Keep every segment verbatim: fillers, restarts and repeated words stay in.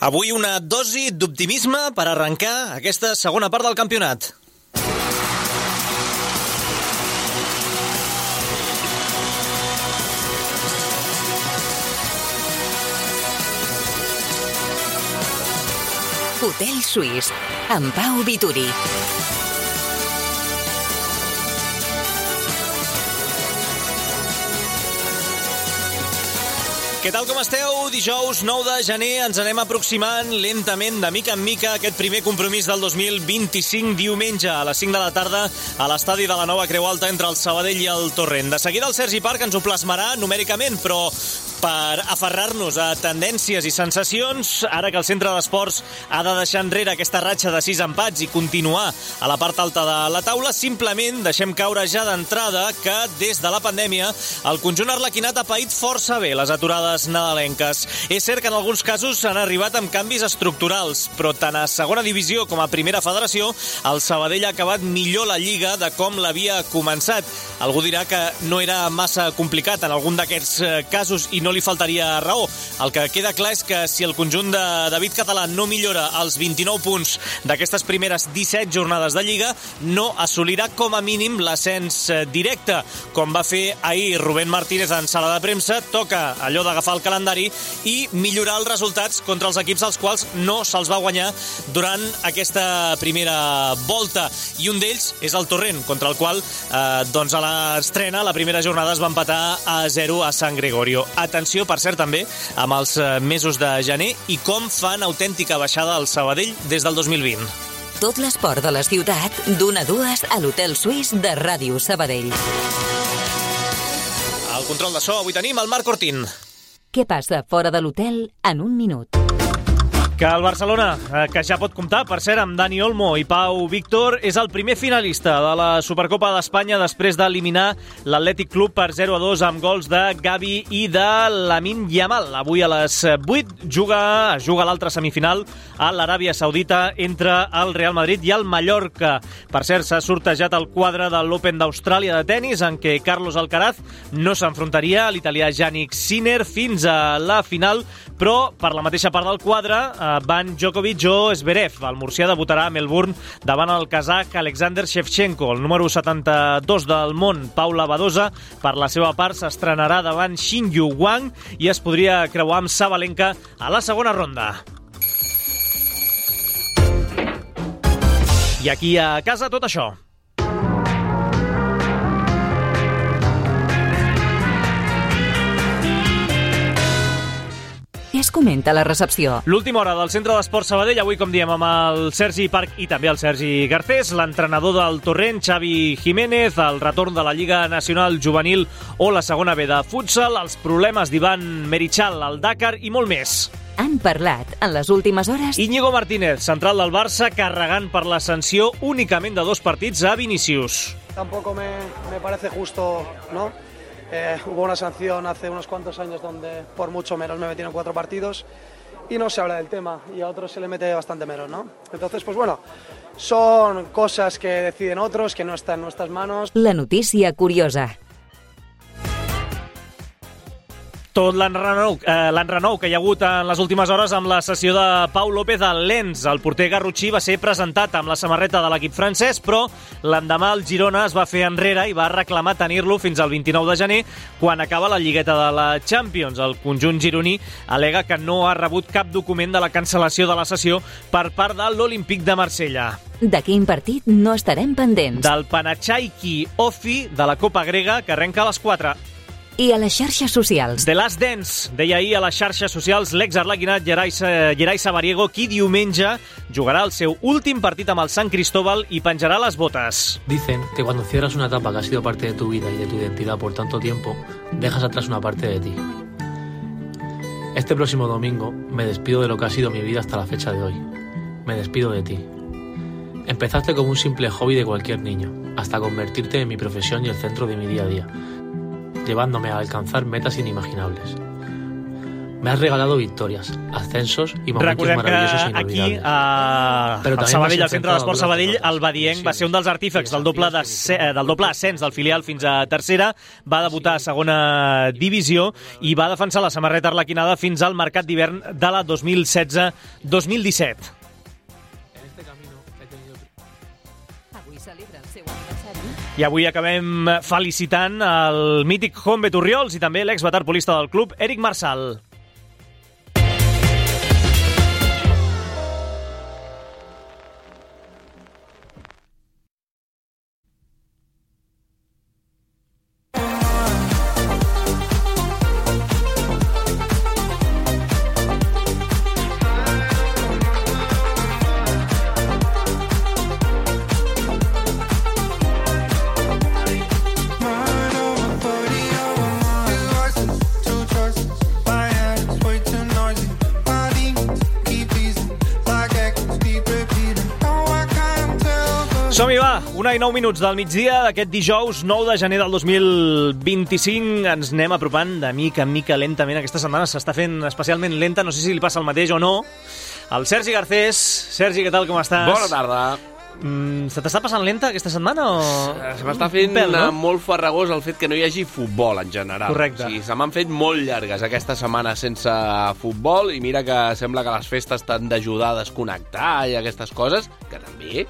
Avui una dosi d'optimisme per arrencar aquesta segona part del campionat. Hotel Suís, amb Pau Vituri. Què tal, com esteu? Dijous nou de gener ens anem aproximant lentament, de mica en mica, aquest primer compromís del dos mil vint-i-cinc, diumenge a les cinc de la tarda a l'estadi de la Nova Creu Alta entre el Sabadell i el Torrent. De seguida el Sergi Parc ens ho plasmarà numèricament, però per aferrar-nos a tendències i sensacions, ara que el centre d'esports ha de deixar enrere aquesta ratxa de sis empats i continuar a la part alta de la taula, simplement deixem caure ja d'entrada que des de la pandèmia el conjunt arlequinat ha paït força bé les aturades nadalenques. És cert que en alguns casos s'han arribat amb canvis estructurals, però tant a segona divisió com a primera federació el Sabadell ha acabat millor la Lliga de com l'havia començat. Algú dirà que no era massa complicat en algun d'aquests casos i no li faltaria raó. El que queda clar és que si el conjunt de David Català no millora els vint-i-nou punts d'aquestes primeres disset jornades de Lliga, no assolirà com a mínim l'ascens directe. Com va fer ahir Rubén Martínez en sala de premsa, toca allò d'agafar el calendari i millorar els resultats contra els equips als quals no se'ls va guanyar durant aquesta primera volta. I un d'ells és el Torrent, contra el qual eh, doncs a l'estrena, la primera jornada, es va empatar a zero a San Gregorio. Atenció, per cert, també amb els mesos de gener i com fan autèntica baixada al Sabadell des del dos mil vint. Tot l'esport de la ciutat, d'una a dues a l'Hotel Suís de Ràdio Sabadell. Al control de so avui tenim el Marc Ortín. Què passa fora de l'hotel en un minut? Que el Barcelona, que ja pot comptar, per cert, amb Dani Olmo i Pau Víctor, és el primer finalista de la Supercopa d'Espanya després d'eliminar l'Atlètic Club per zero a dos amb gols de Gavi i de Lamine Yamal. Avui a les vuit juga, juga l'altra semifinal a l'Aràbia Saudita entre el Real Madrid i el Mallorca. Per cert, s'ha sortejat el quadre de l'Open d'Austràlia de tennis, en què Carlos Alcaraz no s'enfrontaria a l'italià Jannik Sinner fins a la final, però per la mateixa part del quadre van Djokovic o Zverev. El murcià debutarà a Melbourne davant el kazakh Alexander Shevchenko. El número setanta-dos del món, Paula Badosa, per la seva part s'estrenarà davant Xinyu Wang i es podria creuar amb Sabalenka a la segona ronda. I aquí a casa tot això. Què es comenta a la recepció? L'última hora del Centre d'Esport Sabadell, avui, com diem, amb el Sergi Parc i també el Sergi Garcés, l'entrenador del Torrent, Xavi Jiménez, el retorn de la Lliga Nacional Juvenil o la segona B de futsal, els problemes d'Ivan Merichal al Dakar i molt més. Han parlat en les últimes hores Íñigo Martínez, central del Barça, carregant per la sanció únicament de dos partits a Vinícius. Tampoco me, me parece justo, ¿no? Eh, hubo una sanción hace unos cuantos años donde por mucho menos me metieron cuatro partidos y no se habla del tema, y a otros se le mete bastante menos, ¿no? Entonces, pues bueno, son cosas que deciden otros, que no están en nuestras manos. La notícia curiosa. Tot l'enrenou, eh, l'enrenou que hi ha hagut en les últimes hores amb la sessió de Pau López al Lens. El porter garrotxí va ser presentat amb la samarreta de l'equip francès, però l'endemà el Girona es va fer enrere i va reclamar tenir-lo fins al vint-i-nou de gener, quan acaba la lligueta de la Champions. El conjunt gironí al·lega que no ha rebut cap document de la cancel·lació de la sessió per part de l'Olímpic de Marsella. De quin partit no estarem pendents? Del Panathinaiki Ofi de la Copa Grega, que arrenca a les quatre. I a les xarxes socials. The Last Dance, deia ahir a les xarxes socials l'ex-arlequinat Gerai, Gerai Sabariego, qui diumenge jugarà el seu últim partit amb el Sant Cristóbal i penjarà les botes. Dicen que cuando cierras una etapa que ha sido parte de tu vida y de tu identidad por tanto tiempo, dejas atrás una parte de ti. Este próximo domingo me despido de lo que ha sido mi vida hasta la fecha de hoy. Me despido de ti. Empezaste como un simple hobby de cualquier niño, hasta convertirte en mi profesión y el centro de mi día a día, llevándome a alcanzar metas inimaginables. Me has regalado victorias, ascensos y momentos Recordem maravillosos que e aquí, inolvidables. a, Però al també Sabadell, m'has al centre d'esport enfrentado a Sabadell, duras el Badienc derrotas. va ser un dels artífex del doble, de, del doble ascens del filial fins a tercera, va debutar a segona divisió i va defensar la samarreta arlequinada fins al mercat d'hivern de la dos mil setze dos mil disset. Avui celebra el seu aniversari. I avui acabem felicitant el mític Juanbe Turriols i també l'exwaterpolista del club, Eric Marsal. Som-hi, va! Una i nou minuts del migdia d'aquest dijous nou de gener del dos mil vint-i-cinc. Ens anem apropant de mica en mica lentament. Aquesta setmana s'està fent especialment lenta, no sé si li passa el mateix o no. El Sergi Garcés. Sergi, què tal, com estàs? Bona tarda. Mm, se t'està passant lenta aquesta setmana o...? Se m'està fent pèl, no? molt farragós el fet que no hi hagi futbol en general. Correcte. O sigui, se m'han fet molt llargues aquesta setmana sense futbol i mira que sembla que les festes t'han d'ajudar a desconnectar i aquestes coses, que també...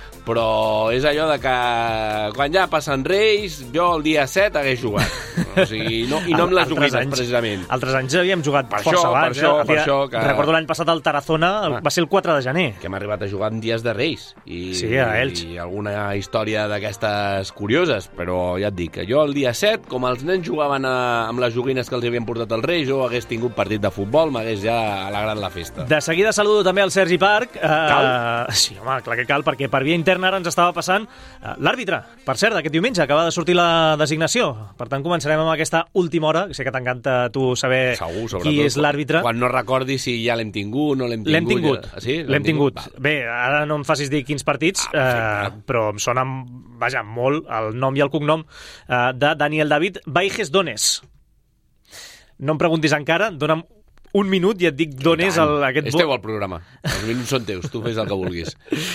Però és allò de que quan ja passen Reis, jo el dia set hagués jugat. O sigui, no, i no amb les joguines, anys, precisament. Altres anys havíem jugat per força això, abans. Per això, eh? per això que... Recordo l'any passat al Tarazona, ah. va ser el quatre de gener. Que hem arribat a jugar en dies de Reis. I, sí, a Elx. I alguna història d'aquestes curioses, però ja et dic, jo el dia set, com els nens jugaven a, amb les joguines que els havien portat els Reis, jo hagués tingut partit de futbol, m'hagués ja alegrat la festa. De seguida saludo també al Sergi Parc. Uh, cal? Sí, home, clar que cal, perquè per via interna ara ens estava passant l'àrbitre, per cert, aquest diumenge acaba de sortir la designació, per tant començarem amb aquesta última hora, sé que t'encanta tu saber Segur, qui és l'àrbitre. Quan no recordi si ja l'hem tingut, no l'hem tingut. L'hem tingut, ja... sí? l'hem tingut. tingut. Bé, ara no em facis dir quins partits, ah, eh, però em sona, vaja, molt el nom i el cognom eh, de Daniel David Baiges Dones. No em preguntis encara, dona'm un minut i et dic d'on és el, aquest... És teu el programa. Els minuts són teus, tu fes el que vulguis.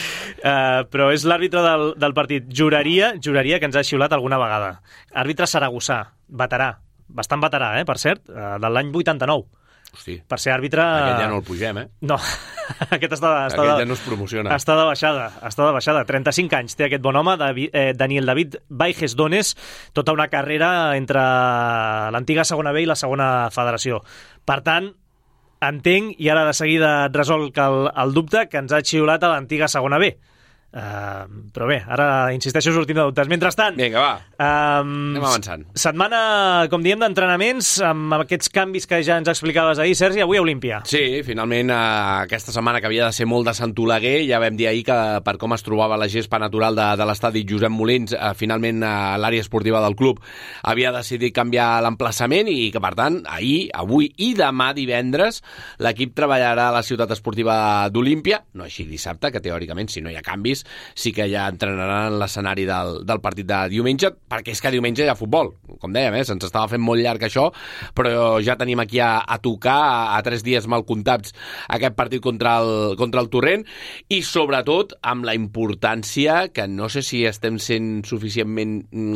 Uh, però és l'àrbitre del, del partit. Juraria, juraria que ens ha xiulat alguna vegada. Àrbitre saragossà, veterà, bastant veterà, eh, per cert, uh, de l'any vuitanta-nou. Hosti, per ser àrbitre... Aquest ja no el pugem, eh? No, aquest està, està, aquest de, ja no es promociona. Està de baixada, està de baixada. trenta-cinc anys té aquest bon home, David, eh, Daniel David Baiges Dones, tota una carrera entre l'antiga segona B i la segona federació. Per tant, entenc, i ara de seguida et resolc el, el dubte, que ens ha xiulat a l'antiga segona B. Uh, però bé, ara insisteixo, sortim de dubtes. Mentrestant... Vinga, va, um, anem avançant. Setmana, com diem, d'entrenaments, amb aquests canvis que ja ens explicaves ahir, Sergi, avui a Olímpia. Sí, finalment, uh, aquesta setmana que havia de ser molt de Sant Oleguer, ja vam dir ahir que per com es trobava la gespa natural de, de l'estadi Josep Molins, uh, finalment uh, l'àrea esportiva del club havia decidit canviar l'emplaçament i que, per tant, ahir, avui i demà divendres, l'equip treballarà a la ciutat esportiva d'Olímpia, no així dissabte, que teòricament, si no hi ha canvis, sí que ja entrenaran l'escenari del, del partit de diumenge, perquè és que diumenge hi ha futbol. Com dèiem, eh, se'ns estava fent molt llarg això, però ja tenim aquí a, a tocar, a, a tres dies mal comptats, aquest partit contra el, contra el Torrent, i sobretot amb la importància, que no sé si estem sent suficientment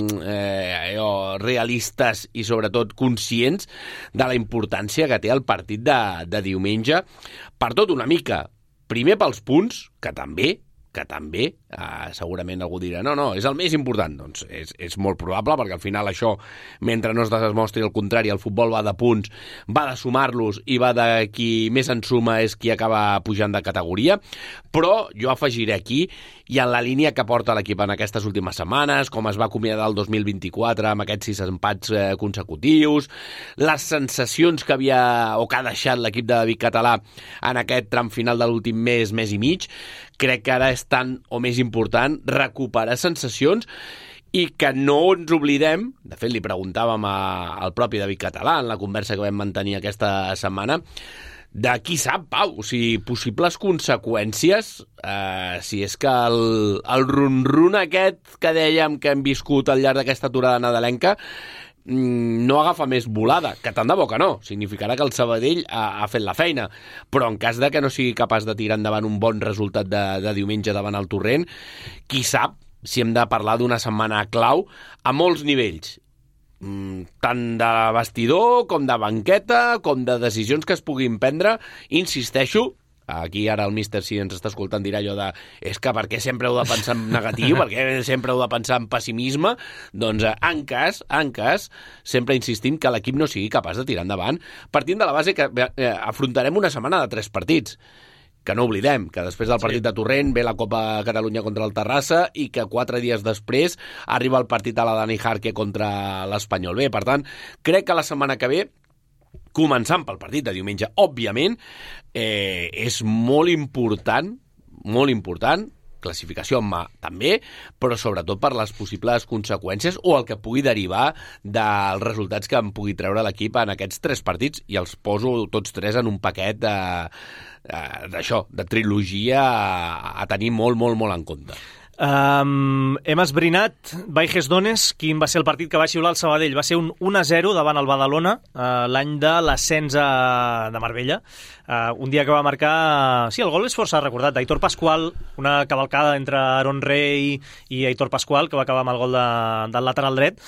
eh, oh, realistes i sobretot conscients de la importància que té el partit de, de diumenge, per tot una mica. Primer pels punts, que també, que també, eh, segurament algú dirà no, no, és el més important. Doncs és, és molt probable, perquè al final això, mentre no es demostri el contrari, el futbol va de punts, va de sumar-los i va de qui més en suma és qui acaba pujant de categoria, però jo afegiré aquí, i en la línia que porta l'equip en aquestes últimes setmanes, com es va acomiadar el dos mil vint-i-quatre amb aquests sis empats eh, consecutius, les sensacions que havia o que ha deixat l'equip de David Català en aquest tram final de l'últim mes, mes i mig, crec que ara és tan o més important recuperar sensacions i que no ens oblidem, de fet li preguntàvem a, al propi David Català en la conversa que vam mantenir aquesta setmana, de qui sap, Pau, o sigui, possibles conseqüències, eh, si és que el, el run-run aquest que dèiem que hem viscut al llarg d'aquesta aturada nadalenca no agafa més volada, que tant de bo que no, significarà que el Sabadell ha, ha fet la feina, però en cas de que no sigui capaç de tirar endavant un bon resultat de, de diumenge davant el Torrent, qui sap si hem de parlar d'una setmana clau a molts nivells, tant de vestidor com de banqueta, com de decisions que es puguin prendre. Insisteixo, aquí ara el míster, si ens està escoltant, dirà allò de és que per què sempre heu de pensar en negatiu, per què sempre heu de pensar en pessimisme? Doncs en cas, en cas, sempre insistim que l'equip no sigui capaç de tirar endavant, partint de la base que eh, afrontarem una setmana de tres partits, que no oblidem, que després del partit sí. de Torrent ve la Copa Catalunya contra el Terrassa i que quatre dies després arriba el partit a la Dani Jarque contra l'Espanyol B. Per tant, crec que la setmana que ve, començant pel partit de diumenge, òbviament, eh, és molt important, molt important, classificació en mà també, però sobretot per les possibles conseqüències o el que pugui derivar dels resultats que en pugui treure l'equip en aquests tres partits, i els poso tots tres en un paquet de, d'això, de trilogia a, a tenir molt, molt, molt en compte. Um, hem esbrinat, Baiges Dones, quin va ser el partit que va xiular el Sabadell. Va ser un un a zero davant el Badalona, uh, l'any de l'ascens de Marbella. Uh, un dia que va marcar... Sí, el gol és força recordat, d'Aitor Pasqual, una cavalcada entre Aaron Rey i Aitor Pasqual, que va acabar amb el gol de, del lateral dret,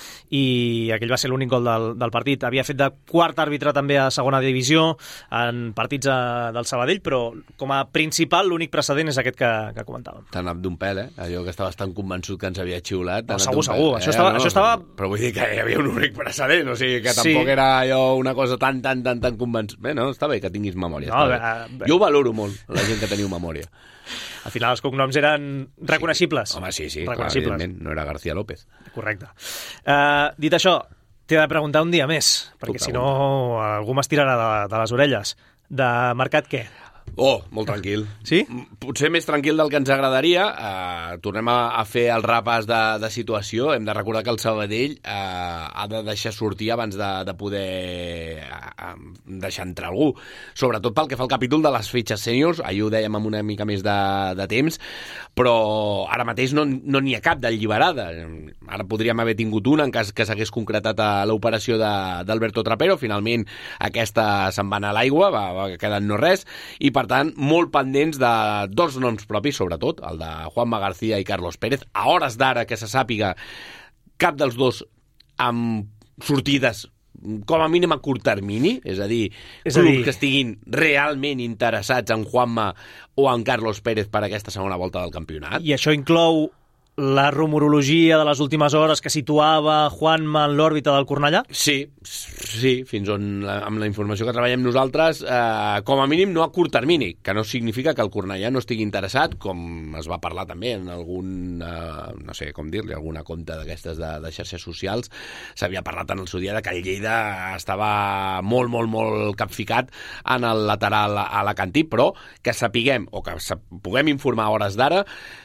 i aquell va ser l'únic gol del, del partit. Havia fet de quart àrbitre també a segona divisió en partits a, del Sabadell, però com a principal l'únic precedent és aquest que, que comentàvem. T'ha anat d'un pèl, eh? Allò que estaves tan convençut que ens havia xiulat. No, segur, segur. Eh? Això, estava, no, això estava... Però vull dir que hi havia un únic precedent, o sigui que sí. tampoc era allò una cosa tan, tan, tan, tan convençut. Bé, no, està bé que tinguis memòria. No, bé. Bé, bé. Jo ho valoro molt, la gent que teniu memòria. Al final els cognoms eren reconeixibles. Sí. Home, sí, sí, reconeixibles. clar, evidentment, no era García López. Correcte. Uh, dit això, t'he de preguntar un dia més, perquè si no algú m'estirarà de, de les orelles. De mercat què? Oh, molt tranquil. Sí? Potser més tranquil del que ens agradaria. Uh, tornem a, a fer el repàs de, de situació. Hem de recordar que el Sabadell uh, ha de deixar sortir abans de, de poder uh, deixar entrar algú. Sobretot pel que fa al capítol de les fitxes sèniors. Ahir ho dèiem amb una mica més de, de temps, però ara mateix no n'hi no ha cap d'alliberada. Ara podríem haver tingut una en cas que s'hagués concretat a l'operació d'Alberto Trapero. Finalment aquesta se'n va anar a l'aigua, va, va quedar no res, i per tant, molt pendents de dos noms propis, sobretot, el de Juanma García i Carlos Pérez. A hores d'ara, que se sàpiga, cap dels dos amb sortides com a mínim a curt termini, és a dir, és clubs a dir... que estiguin realment interessats en Juanma o en Carlos Pérez per aquesta segona volta del campionat. I això inclou la rumorologia de les últimes hores que situava Juanma en l'òrbita del Cornellà? Sí, sí, fins on, amb la informació que treballem nosaltres, eh, com a mínim no a curt termini, que no significa que el Cornellà no estigui interessat, com es va parlar també en algun, eh, no sé com dir-li, alguna compte d'aquestes de, de xarxes socials. S'havia parlat en el seu dia de que el Lleida estava molt, molt, molt capficat en el lateral alacantí, però que sapiguem, o que puguem informar a hores d'ara,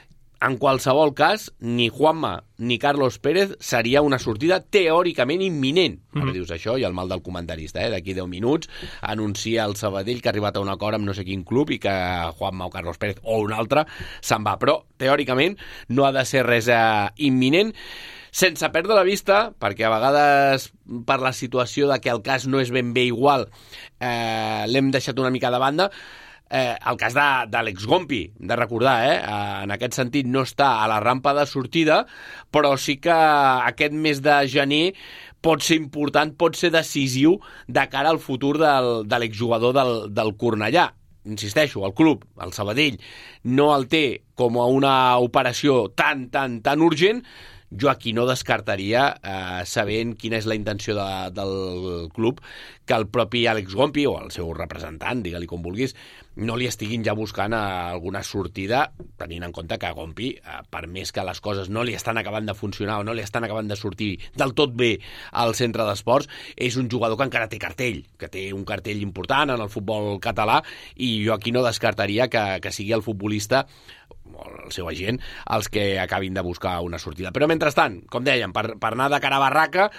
en qualsevol cas, ni Juanma ni Carlos Pérez seria una sortida teòricament imminent. Mm. Ara dius això i el mal del comentarista, eh? D'aquí deu minuts anuncia el Sabadell que ha arribat a un acord amb no sé quin club i que Juanma o Carlos Pérez o un altre se'n va. Però, teòricament, no ha de ser res eh, imminent, sense perdre la vista, perquè a vegades per la situació de que el cas no és ben bé igual, eh, l'hem deixat una mica de banda. Eh, el cas d'Àlex Gompi, de recordar, eh? eh, en aquest sentit no està a la rampa de sortida, però sí que aquest mes de gener pot ser important, pot ser decisiu de cara al futur del, de l'exjugador del, del Cornellà. Insisteixo, el club, el Sabadell, no el té com a una operació tan, tan, tan urgent. Jo aquí no descartaria, eh, sabent quina és la intenció de, del club, que el propi Àlex Gompi o el seu representant, digue-li com vulguis, no li estiguin ja buscant alguna sortida, tenint en compte que Gompi, eh, per més que les coses no li estan acabant de funcionar o no li estan acabant de sortir del tot bé al centre d'esports, és un jugador que encara té cartell, que té un cartell important en el futbol català, i jo aquí no descartaria que, que sigui el futbolista o el seu agent els que acabin de buscar una sortida. Però mentrestant, com dèiem, per, per anar de cara a barraca,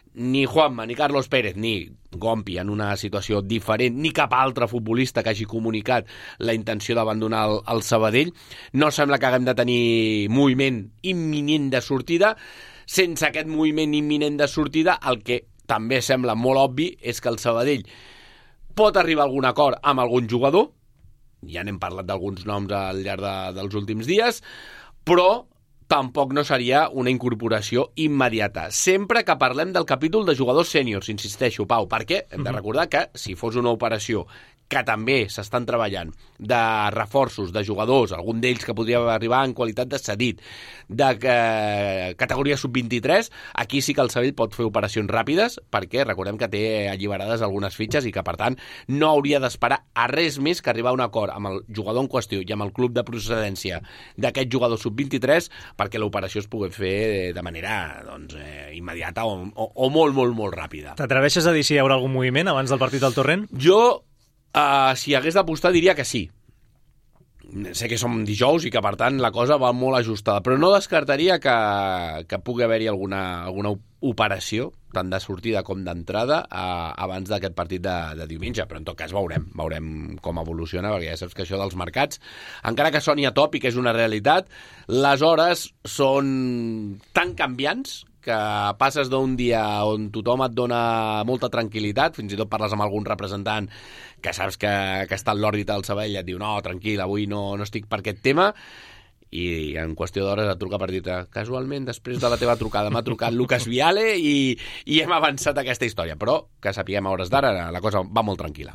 ni Juanma, ni Carlos Pérez, ni Gompi en una situació diferent, ni cap altre futbolista que hagi comunicat la intenció d'abandonar el, el Sabadell. No sembla que haguem de tenir moviment imminent de sortida. Sense aquest moviment imminent de sortida, el que també sembla molt obvi és que el Sabadell pot arribar a algun acord amb algun jugador, ja n'hem parlat d'alguns noms al llarg de, dels últims dies, però tampoc no seria una incorporació immediata. Sempre que parlem del capítol de jugadors sèniors, insisteixo, Pau, perquè hem de recordar que si fos una operació que també s'estan treballant de reforços de jugadors, algun d'ells que podria arribar en qualitat de cedit, de eh, categoria sub vint-i-tres, aquí sí que el Sabadell pot fer operacions ràpides, perquè recordem que té alliberades algunes fitxes i que, per tant, no hauria d'esperar a res més que arribar a un acord amb el jugador en qüestió i amb el club de procedència d'aquest jugador sub vint-i-tres perquè l'operació es pugui fer de manera doncs, eh, immediata o, o, o molt, molt, molt ràpida. T'atreveixes a dir si hi haurà algun moviment abans del partit del Torrent? Jo, Uh, si hagués d'apostar, diria que sí. Sé que som dijous i que, per tant, la cosa va molt ajustada, però no descartaria que, que pugui haver-hi alguna, alguna operació, tant de sortida com d'entrada, uh, abans d'aquest partit de, de diumenge. Però, en tot cas, veurem. Veurem com evoluciona, perquè ja saps que això dels mercats, encara que soni atòpic, és una realitat, les hores són tan canviants que passes d'un dia on tothom et dona molta tranquil·litat, fins i tot parles amb algun representant que saps que, que està en l'òrbita del Sabadell i et diu no, tranquil, avui no, no estic per aquest tema, i en qüestió d'hores et truca per dir-te casualment, després de la teva trucada m'ha trucat Lucas Viale i, i hem avançat aquesta història, però que sapiguem a hores d'ara la cosa va molt tranquil·la.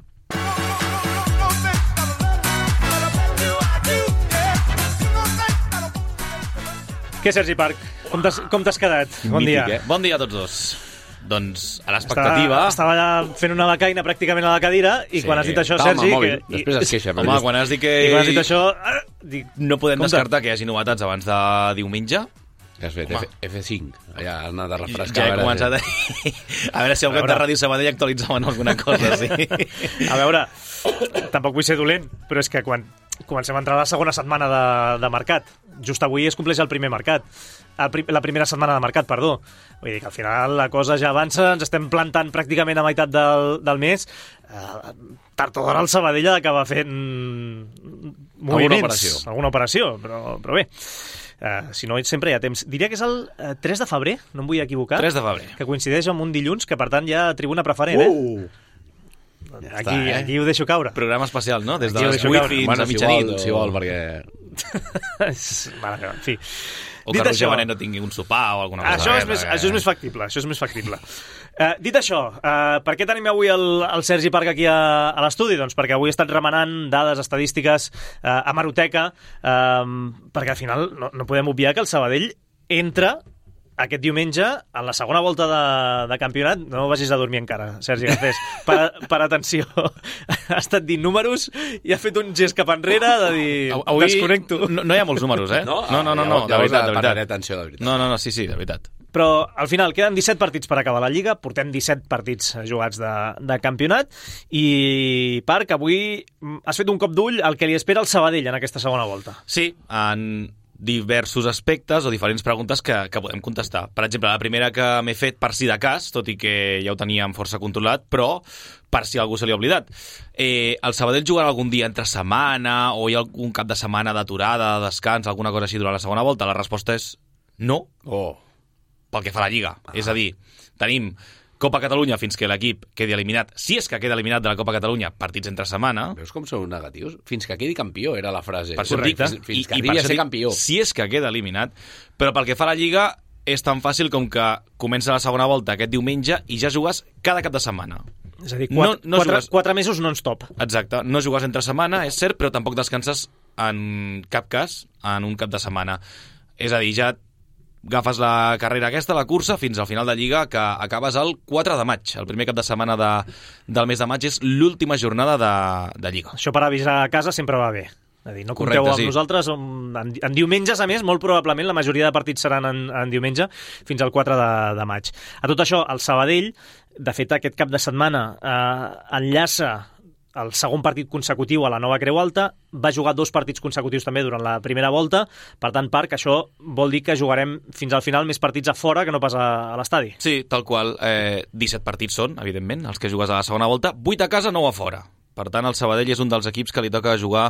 Què, Sergi Parc? Com t'has, com t'has quedat? Bon Mític, dia. Eh? Bon dia a tots dos. Doncs a l'expectativa... Estava, estava allà fent una becaina pràcticament a la cadira i sí, quan has dit això, Sergi... Que, i, després es queixa. Home, quan has dit que... I quan has dit això... Eh, dic, no podem compte. descartar que hi hagi novetats abans de diumenge. Que has fet? F, F cinc. Ja has anat a refrescar. Ja he començat a... a veure si el web de Ràdio Sabadell actualitzaven alguna cosa, sí. A veure, tampoc vull ser dolent, però és que quan comencem a entrar a la segona setmana de, de mercat, just avui es compleix el primer mercat, el prim, la primera setmana de mercat, perdó. Vull dir que al final la cosa ja avança, ens estem plantant pràcticament a meitat del, del mes. Eh, tard o d'hora el Sabadell ha d'acabar fent moviments. Alguna operació. Alguna operació, però, però bé. Uh, si no, sempre hi ha temps. Diria que és el uh, tres de febrer, no em vull equivocar. tres de febrer. Que coincideix amb un dilluns, que per tant hi ha tribuna preferent, uh! eh? Ja aquí, està, eh? Aquí ho deixo caure. Programa especial, no? Des de aquí les vuit fins bueno, a mitjanit. Si vol, si vol, perquè... Vale, en fi. O que Roger Benet no tingui un sopar o alguna cosa. Això és, més, això és més factible, això és més factible. Uh, dit això, uh, per què tenim avui el, el Sergi Parc aquí a, a l'estudi? Doncs perquè avui he estat remenant dades estadístiques uh, a Hemeroteca, uh, perquè al final no, no podem obviar que el Sabadell entra aquest diumenge en la segona volta de, de campionat. No vagis a dormir encara, Sergi Garcés. Per, per atenció. Ha estat dint números i ha fet un gest cap enrere de dir... Avui desconnecto. No, no hi ha molts números, eh? No, no, no, no, no, de veritat, de veritat. Atenció, de veritat. No, no, no, sí, sí, de veritat. Però al final queden disset partits per acabar la Lliga, portem disset partits jugats de, de campionat i, Parc, avui has fet un cop d'ull al que li espera el Sabadell en aquesta segona volta. Sí, en diversos aspectes o diferents preguntes que, que podem contestar. Per exemple, la primera que m'he fet per si de cas, tot i que ja ho teníem força controlat, però per si algú se li ha oblidat. Eh, el Sabadell jugarà algun dia entre setmana o hi ha algun cap de setmana d'aturada, de descans, alguna cosa així durant la segona volta? La resposta és no, Oh. pel que fa a la Lliga. Ah. És a dir, tenim Copa Catalunya fins que l'equip quedi eliminat, si és que queda eliminat de la Copa Catalunya, partits entre setmana. Veus com sou negatius? Fins que quedi campió, era la frase. Per això dic, fins i, que i arribi per a ser dic, campió. si és que queda eliminat. Però pel que fa a la Lliga, és tan fàcil com que comença la segona volta aquest diumenge i ja jugues cada cap de setmana. És a dir, quatre, No- no quatre, jugues- quatre mesos non-stop. Exacte, no jugues entre setmana, és cert, però tampoc descanses en cap cas en un cap de setmana. És a dir, ja agafes la carrera aquesta, la cursa, fins al final de Lliga, que acabes el quatre de maig. El primer cap de setmana de, del mes de maig és l'última jornada de, de Lliga. Això per avisar a casa sempre va bé. És a dir, no compteu Correcte, amb sí. nosaltres. En, en diumenges, a més, molt probablement la majoria de partits seran en, en diumenge fins al quatre de, de maig. A tot això, el Sabadell, de fet, aquest cap de setmana eh, enllaça el segon partit consecutiu a la nova Creu Alta, va jugar dos partits consecutius també durant la primera volta, per tant, Parc, això vol dir que jugarem fins al final més partits a fora que no pas a, a l'estadi. Sí, tal qual. Eh, disset partits són, evidentment, els que jugues a la segona volta, vuit a casa, nou a fora. Per tant, el Sabadell és un dels equips que li toca jugar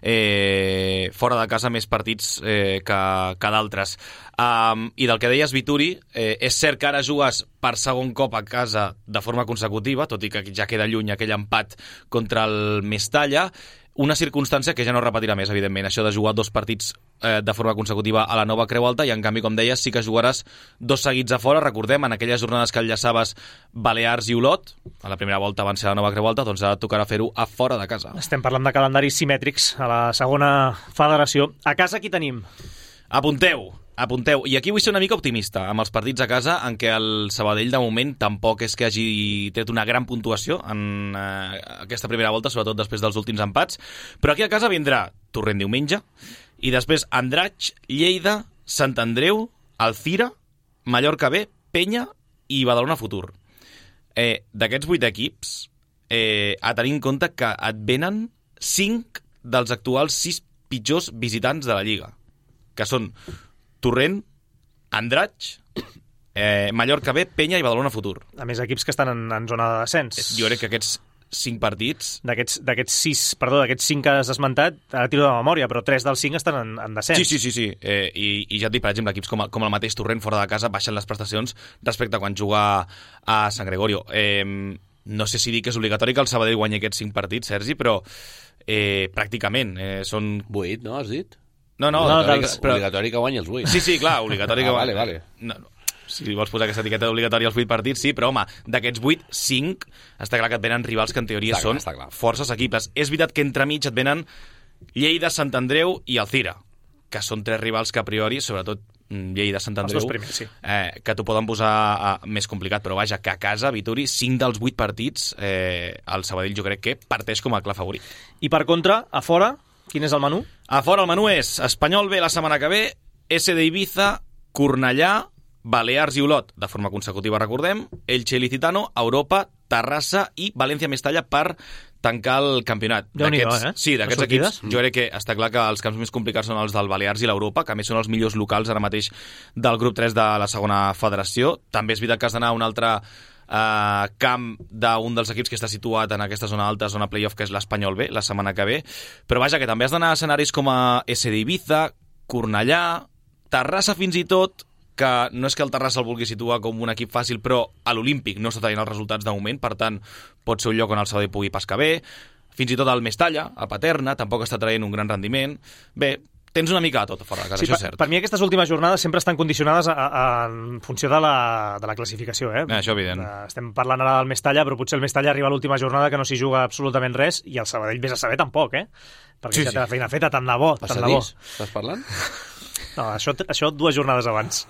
eh, fora de casa més partits eh, que, que d'altres. Um, I del que deies, Vituri, eh, és cert que ara jugues per segon cop a casa de forma consecutiva, tot i que ja queda lluny aquell empat contra el Mestalla, una circumstància que ja no repetirà més, evidentment, això de jugar dos partits eh, de forma consecutiva a la nova Creu Alta, i en canvi, com deies, sí que jugaràs dos seguits a fora. Recordem, en aquelles jornades que enllaçaves Balears i Olot, a la primera volta van ser a la nova Creu Alta, doncs ara tocarà fer-ho a fora de casa. Estem parlant de calendaris simètrics a la segona federació. A casa qui tenim? Apunteu, apunteu. I aquí vull ser una mica optimista amb els partits a casa, en què el Sabadell de moment tampoc és que hagi tret una gran puntuació en eh, aquesta primera volta, sobretot després dels últims empats, però aquí a casa vindrà Torrent diumenge, i després Andratx, Lleida, Sant Andreu, Alzira, Mallorca B, Penya i Badalona Futur. Eh, D'aquests vuit equips, eh, a tenir en compte que et venen cinc dels actuals sis pitjors visitants de la Lliga, que són Torrent, Andratx, eh, Mallorca B, Penya i Badalona Futur. A més, equips que estan en, en zona de descens. Jo crec que aquests cinc partits... D'aquests d'aquests sis, perdó, d'aquests cinc que has esmentat, ara tiro de memòria, però tres dels cinc estan en, en descens. Sí, sí, sí, sí. Eh, i, i ja et dic, per exemple, equips com, com el mateix Torrent fora de casa baixen les prestacions respecte a quan juga a Sant Gregorio. Eh, no sé si dic que és obligatori que el Sabadell guanyi aquests cinc partits, Sergi, però eh, pràcticament eh, són... Vuit, no, has dit? No, no, no obligatori, dels... però... obligatori que guanyi els vuit. Sí, sí, clar, obligatori ah, que guanyi. Vale, vale. No, no. Si vols posar aquesta etiqueta d'obligatori als vuit partits, sí, però, home, d'aquests vuit, cinc, està clar que et venen rivals que en teoria està són clar, forces equipes. És veritat que entremig et venen Lleida, Sant Andreu i Alzira, que són tres rivals que a priori, sobretot Lleida, Sant Andreu, els dos primers, sí. eh, que t'ho poden posar eh, més complicat, però vaja, que a casa, Vituri, cinc dels vuit partits, eh, el Sabadell jo crec que parteix com a clar favorit. I per contra, a fora, quin és el menú? A fora el menú és Espanyol B la setmana que ve, S de Ibiza, Cornellà, Balears i Olot, de forma consecutiva, recordem, Elche Ilicitano, Europa, Terrassa i València-Mestalla per tancar el campionat. Déu-n'hi-do, eh? Sí, d'aquests equips, jo crec que està clar que els camps més complicats són els del Balears i l'Europa, que a més són els millors locals ara mateix del grup tres de la segona federació. També és veritat que has d'anar a un altre Uh, camp d'un dels equips que està situat en aquesta zona alta, zona playoff, que és l'Espanyol B, la setmana que ve. Però vaja, que també has d'anar a escenaris com a S de Ibiza, Cornellà, Terrassa fins i tot, que no és que el Terrassa el vulgui situar com un equip fàcil, però a l'Olímpic no està tenint els resultats de moment, per tant, pot ser un lloc on el Sabadell pugui pescar bé. Fins i tot el Mestalla, a Paterna, tampoc està traient un gran rendiment. Bé, tens una mica de tot fora de casa, sí, això per, és cert. Per mi aquestes últimes jornades sempre estan condicionades a, a, en funció de la, de la classificació. Eh? Eh, això evident. Estem parlant ara del Mestalla, però potser el Mestalla arriba a l'última jornada que no s'hi juga absolutament res, i el Sabadell vés a saber tampoc, eh? Perquè sí, ja té la sí. feina feta, tant de bo. Tant de bo. Estàs parlant? No, això, això dues jornades abans.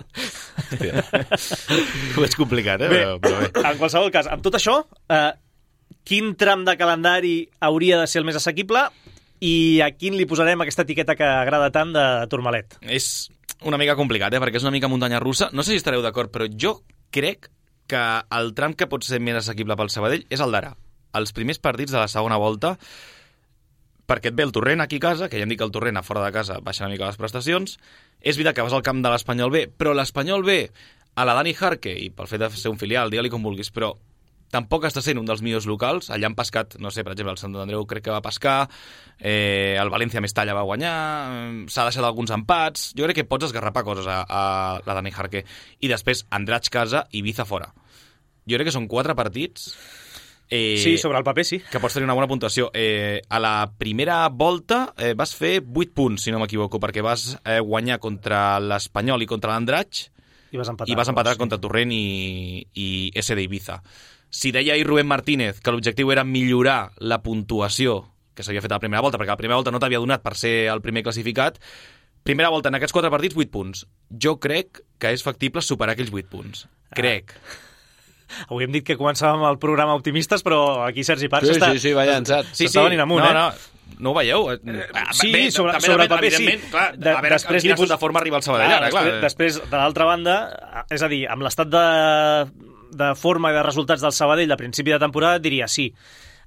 Ho veig complicat, eh? Bé, però, però bé. En qualsevol cas, amb tot això, eh, quin tram de calendari hauria de ser el més assequible i a quin li posarem aquesta etiqueta que agrada tant de Tourmalet? És una mica complicat, eh? Perquè és una mica muntanya russa. No sé si estareu d'acord, però jo crec que el tram que pot ser més assequible pel Sabadell és el d'ara. Els primers partits de la segona volta, perquè et ve el Torrent aquí a casa, que ja hem dit que el Torrent a fora de casa baixa una mica les prestacions. És veritat que vas al camp de l'Espanyol B, però l'Espanyol B, a la Dani Jarque, i pel fet de ser un filial, digue-li com vulguis, però tampoc està sent un dels millors locals. Allà han pescat, no sé, per exemple, el Sant Andreu crec que va pescar, eh, el València-Mestalla va guanyar, s'ha deixat alguns empats. Jo crec que pots esgarrapar coses a, a la Dani Jarque. I després, Andratx casa i Ibiza fora. Jo crec que són quatre partits... Eh, sí, sobre el paper, sí. Que pots tenir una bona puntuació. Eh, a la primera volta eh, vas fer vuit punts, si no m'equivoco, perquè vas eh, guanyar contra l'Espanyol i contra l'Andratx i vas empatar, i vas empatar sí. contra Torrent i, i S de Ibiza. Si deia ahir Rubén Martínez que l'objectiu era millorar la puntuació que s'havia fet a la primera volta, perquè a la primera volta no t'havia donat per ser el primer classificat, primera volta en aquests quatre partits, vuit punts. Jo crec que és factible superar aquells vuit punts. Crec. Ah. Avui hem dit que començàvem el programa optimistes, però aquí Sergi Parcs sí, està... Sí, sí, va llançat. Sí, sí, venint amunt, no, eh? No, no ho veieu? Eh, sí, bé, sobre, sobre el paper, sí. Clar, de, a veure després quina pos... de forma arriba el Sabadell. Clar, després, després, de l'altra banda, és a dir, amb l'estat de, de forma i de resultats del Sabadell de principi de temporada, diria sí.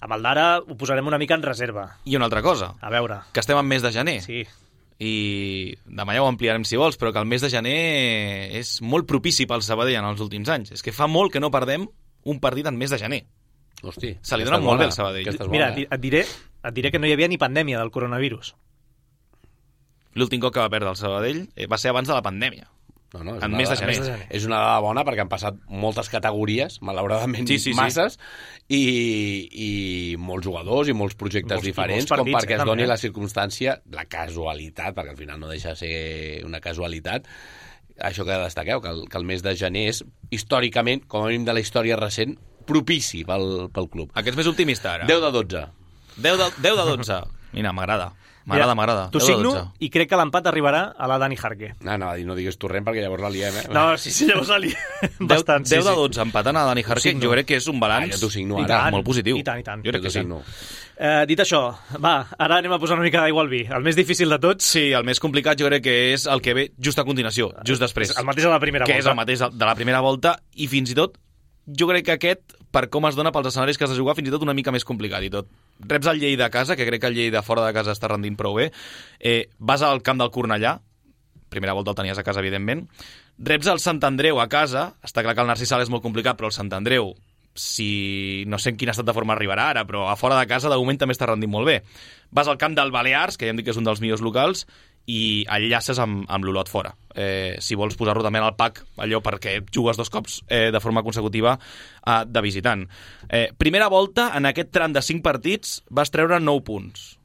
Amb el d'ara ho posarem una mica en reserva. I una altra cosa. A veure. Que estem en mes de gener. Sí. I demà ja ho ampliarem si vols, però que el mes de gener és molt propici pel Sabadell en els últims anys. És que fa molt que no perdem un partit en mes de gener. Hosti, se li dona molt bé el Sabadell. Mira, et diré, et diré que no hi havia ni pandèmia del coronavirus. L'últim cop que va perdre el Sabadell va ser abans de la pandèmia. No, no, en mes de gener. de gener. És una dada bona perquè han passat moltes categories, malauradament sí, sí, masses, sí. I, i molts jugadors i molts projectes molts, diferents, molts partits, com perquè eh, es doni també. La circumstància, la casualitat, perquè al final no deixa de ser una casualitat, això que destaqueu, que el, que el mes de gener és històricament, com a mínim de la història recent, propici pel, pel club. Aquest més optimista, ara. deu de dotze. deu de dotze. Mira, m'agrada. M'agrada, m'agrada. T'ho signo i crec que l'empat arribarà a la Dani Jarque. No, no, no digues Torrent perquè llavors la liem, eh? No, sí, sí, llavors la liem bastant. deu de dotze empatant a Dani Jarque, jo crec que és un balanç ah, jo signo, ara. Tant, molt positiu. I tant, i tant. Jo crec que sí. Eh, dit això, va, ara anem a posar una mica d'aigua al vi. El més difícil de tots... Sí, el més complicat jo crec que és el que ve just a continuació, just després. El mateix de la primera que volta. Que és el mateix de la primera volta i fins i tot jo crec que aquest, per com es dona pels escenaris que has de jugar, fins i tot una mica més complicat i tot. Reps el Lleida a casa, que crec que el Lleida fora de casa està rendint prou bé. Eh, vas al camp del Cornellà, primera volta el tenies a casa, evidentment. Reps el Sant Andreu a casa, està clar que el Narcís Sala és molt complicat, però el Sant Andreu, si no sé en quin estat de forma arribarà ara, però a fora de casa de moment també està rendint molt bé. Vas al camp del Balears, que ja hem dit que és un dels millors locals, i enllaces amb, amb l'Olot fora. Eh, si vols posar-ho també en el pack, allò perquè jugues dos cops eh, de forma consecutiva eh, de visitant. Eh, primera volta, en aquest tram de cinc partits, vas treure nou punts.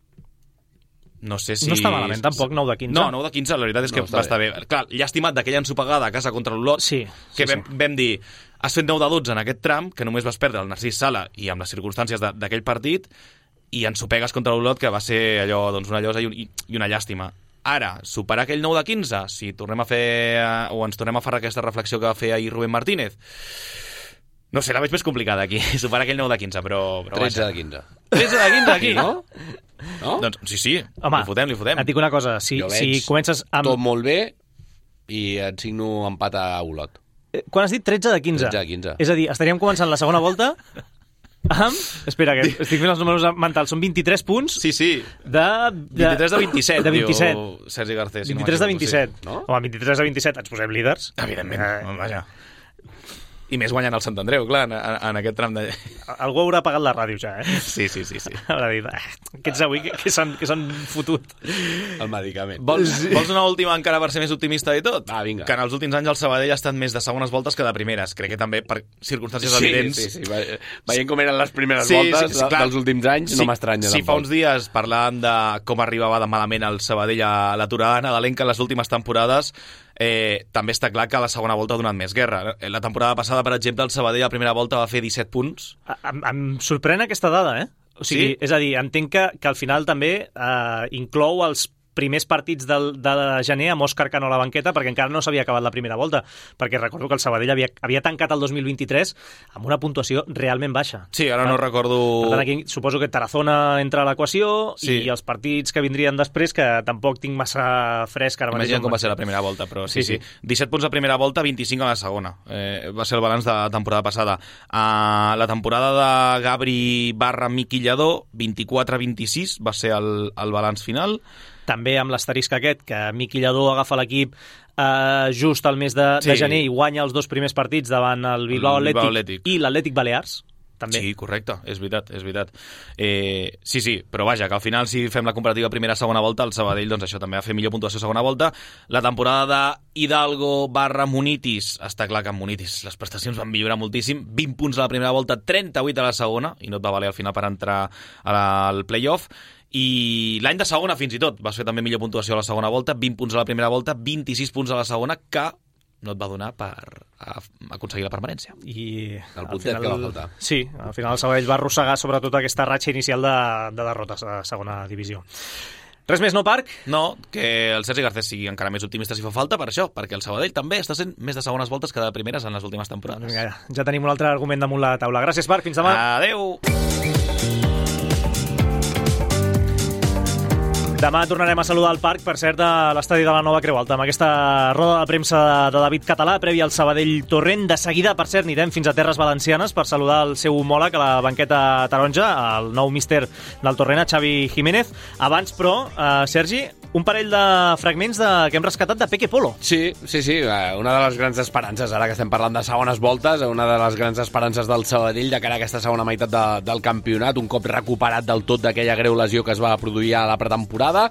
No sé si... No està malament, tampoc, nou de quinze. No, nou de quinze, la veritat és que no, va estar bé. bé. Clar, llàstima d'aquella ensopegada a casa contra l'Olot, sí, que sí, vam, sí. vam dir, has fet nou de dotze en aquest tram, que només vas perdre el Narcís Sala i amb les circumstàncies d'aquell partit, i ensopegues contra l'Olot, que va ser allò, doncs, una llosa i, un, i una llàstima. Ara, superar aquell nou de quinze, si tornem a fer, o ens tornem a fer aquesta reflexió que va fer ahir Rubén Martínez, no sé, la veig més complicada aquí, superar aquell nou de quinze, però... però tretze de quinze. tretze de quinze aquí, no? No? Doncs sí, sí, home, li fotem, li fotem. Et dic una cosa, si, si comences amb... tot molt bé i et signo empat a Olot. Quan has dit tretze de quinze? tretze de quinze. És a dir, estaríem començant la segona volta... Amb... Espera, que estic fent els números mentals. Són vint-i-tres punts. Sí, sí. De, de... vint-i-tres de vint-i-set, de vint-i-set. Diu Sergi Garcés. vint-i-tres de vint-i-set. Sí, no? Home, vint-i-tres de vint-i-set ens posem líders. Evidentment, eh... vaja. I més guanyant el Sant Andreu, clar, en, en aquest tram de... Algú haurà pagat la ràdio ja, eh? Sí, sí, sí. sí. Haurà dit, ah, aquests avui que, que s'han fotut. El medicament. Vols, sí. vols una última encara per ser més optimista i tot? Ah, vinga. Que en els últims anys el Sabadell ha estat més de segones voltes que de primeres. Crec que també per circumstàncies sí, evidents... Sí, sí, sí. Veient com eren les primeres sí, voltes sí, sí, clar. dels últims anys, sí, no m'estranya. Si fa uns dies parlàvem de com arribava de malament el Sabadell a l'aturada nadalenca en les últimes temporades, Eh, també està clar que la segona volta ha donat més guerra. La temporada passada, per exemple, el Sabadell a la primera volta va fer disset punts. Em, em sorprèn aquesta dada, eh? O sigui, sí? És a dir, entenc que, que al final també eh, inclou els primers partits del, de gener amb Òscar Cano a la banqueta, perquè encara no s'havia acabat la primera volta, perquè recordo que el Sabadell havia, havia tancat el dos mil vint-i-tres amb una puntuació realment baixa. Sí, ara no recordo... Per tant, aquí suposo que Tarazona entra a l'equació, sí. I els partits que vindrien després, que tampoc tinc massa fresc ara mateix. Imagina com va ser la primera volta, però sí, sí. sí. disset punts a primera volta, vint-i-cinc a la segona. Eh, va ser el balanç de la temporada passada. Uh, la temporada de Gabri barra Miqui Lladó, vint-i-quatre a vint-i-sis, va ser el, el balanç final. També amb l'asterisc aquest, que Miqui Lladó agafa l'equip eh, just al mes de, sí. de gener i guanya els dos primers partits davant el Bilbao, el Bilbao Atlètic, Atlètic i l'Atlètic Balears. També. Sí, correcte, és veritat, és veritat. Eh, sí, sí, però vaja, que al final si fem la comparativa primera-segona volta, el Sabadell, doncs això també va fer millor puntuació segona volta. La temporada de Hidalgo barra Munitis, està clar que en Munitis les prestacions van millorar moltíssim, vint punts a la primera volta, trenta-vuit a la segona, i no et va valer al final per entrar al play-off. I l'any de segona fins i tot vas fer també millor puntuació a la segona volta, vint punts a la primera volta, vint-i-sis punts a la segona, que no et va donar per a, a aconseguir la permanència. I el puntet que va faltar. Sí, al final el Sabadell va arrossegar sobretot aquesta ratxa inicial de, de derrotes a segona divisió. Res més, no, Parc? No, que el Sergi Garcés sigui encara més optimista si fa falta per això, perquè el Sabadell també està sent més de segones voltes que de primeres en les últimes temporades. Vinga, ja tenim un altre argument damunt la taula. Gràcies, Parc, fins demà. Adéu! Demà tornarem a saludar al Parc, per cert, de l'estadi de la Nova Creu Alta, amb aquesta roda de premsa de David Català, prèvia al Sabadell Torrent. De seguida, per cert, anirem fins a Terres Valencianes per saludar el seu homòleg a la banqueta taronja, el nou míster del Torrent, Xavi Jiménez. Abans, però, eh, Sergi, un parell de fragments de, que hem rescatat de Peque Polo. Sí, sí, sí, una de les grans esperances, ara que estem parlant de segones voltes, una de les grans esperances del Sabadell de cara a aquesta segona meitat de, del campionat, un cop recuperat del tot d'aquella greu lesió que es va produir a la pretemporada.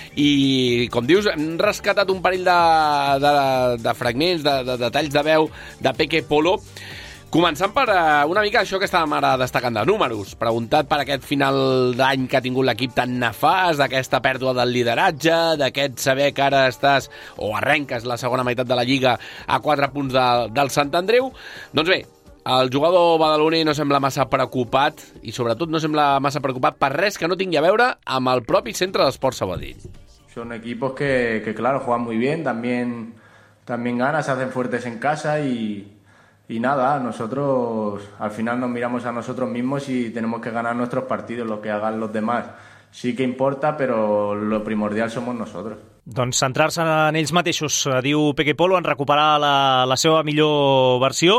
I, com dius, hem rescatat un parell de, de, de fragments, de, de detalls de veu de Peque Polo. Començant per uh, una mica això que estàvem ara destacant de números. Preguntat per aquest final d'any que ha tingut l'equip tan nefast, d'aquesta pèrdua del lideratge, d'aquest saber que ara estàs o arrenques la segona meitat de la Lliga a quatre punts de, del Sant Andreu. Doncs bé, el jugador badaloní no sembla massa preocupat i sobretot no sembla massa preocupat per res que no tingui a veure amb el propi centre d'Esport Sabadell. Son equipos que, que claro, juegan muy bien, también, también ganan, se hacen fuertes en casa y... Y nada, nosotros al final nos miramos a nosotros mismos y tenemos que ganar nuestros partidos, lo que hagan los demás. Sí que importa, pero lo primordial somos nosotros. Doncs centrar-se en ells mateixos, diu Peque Polo, en recuperar la, la seva millor versió,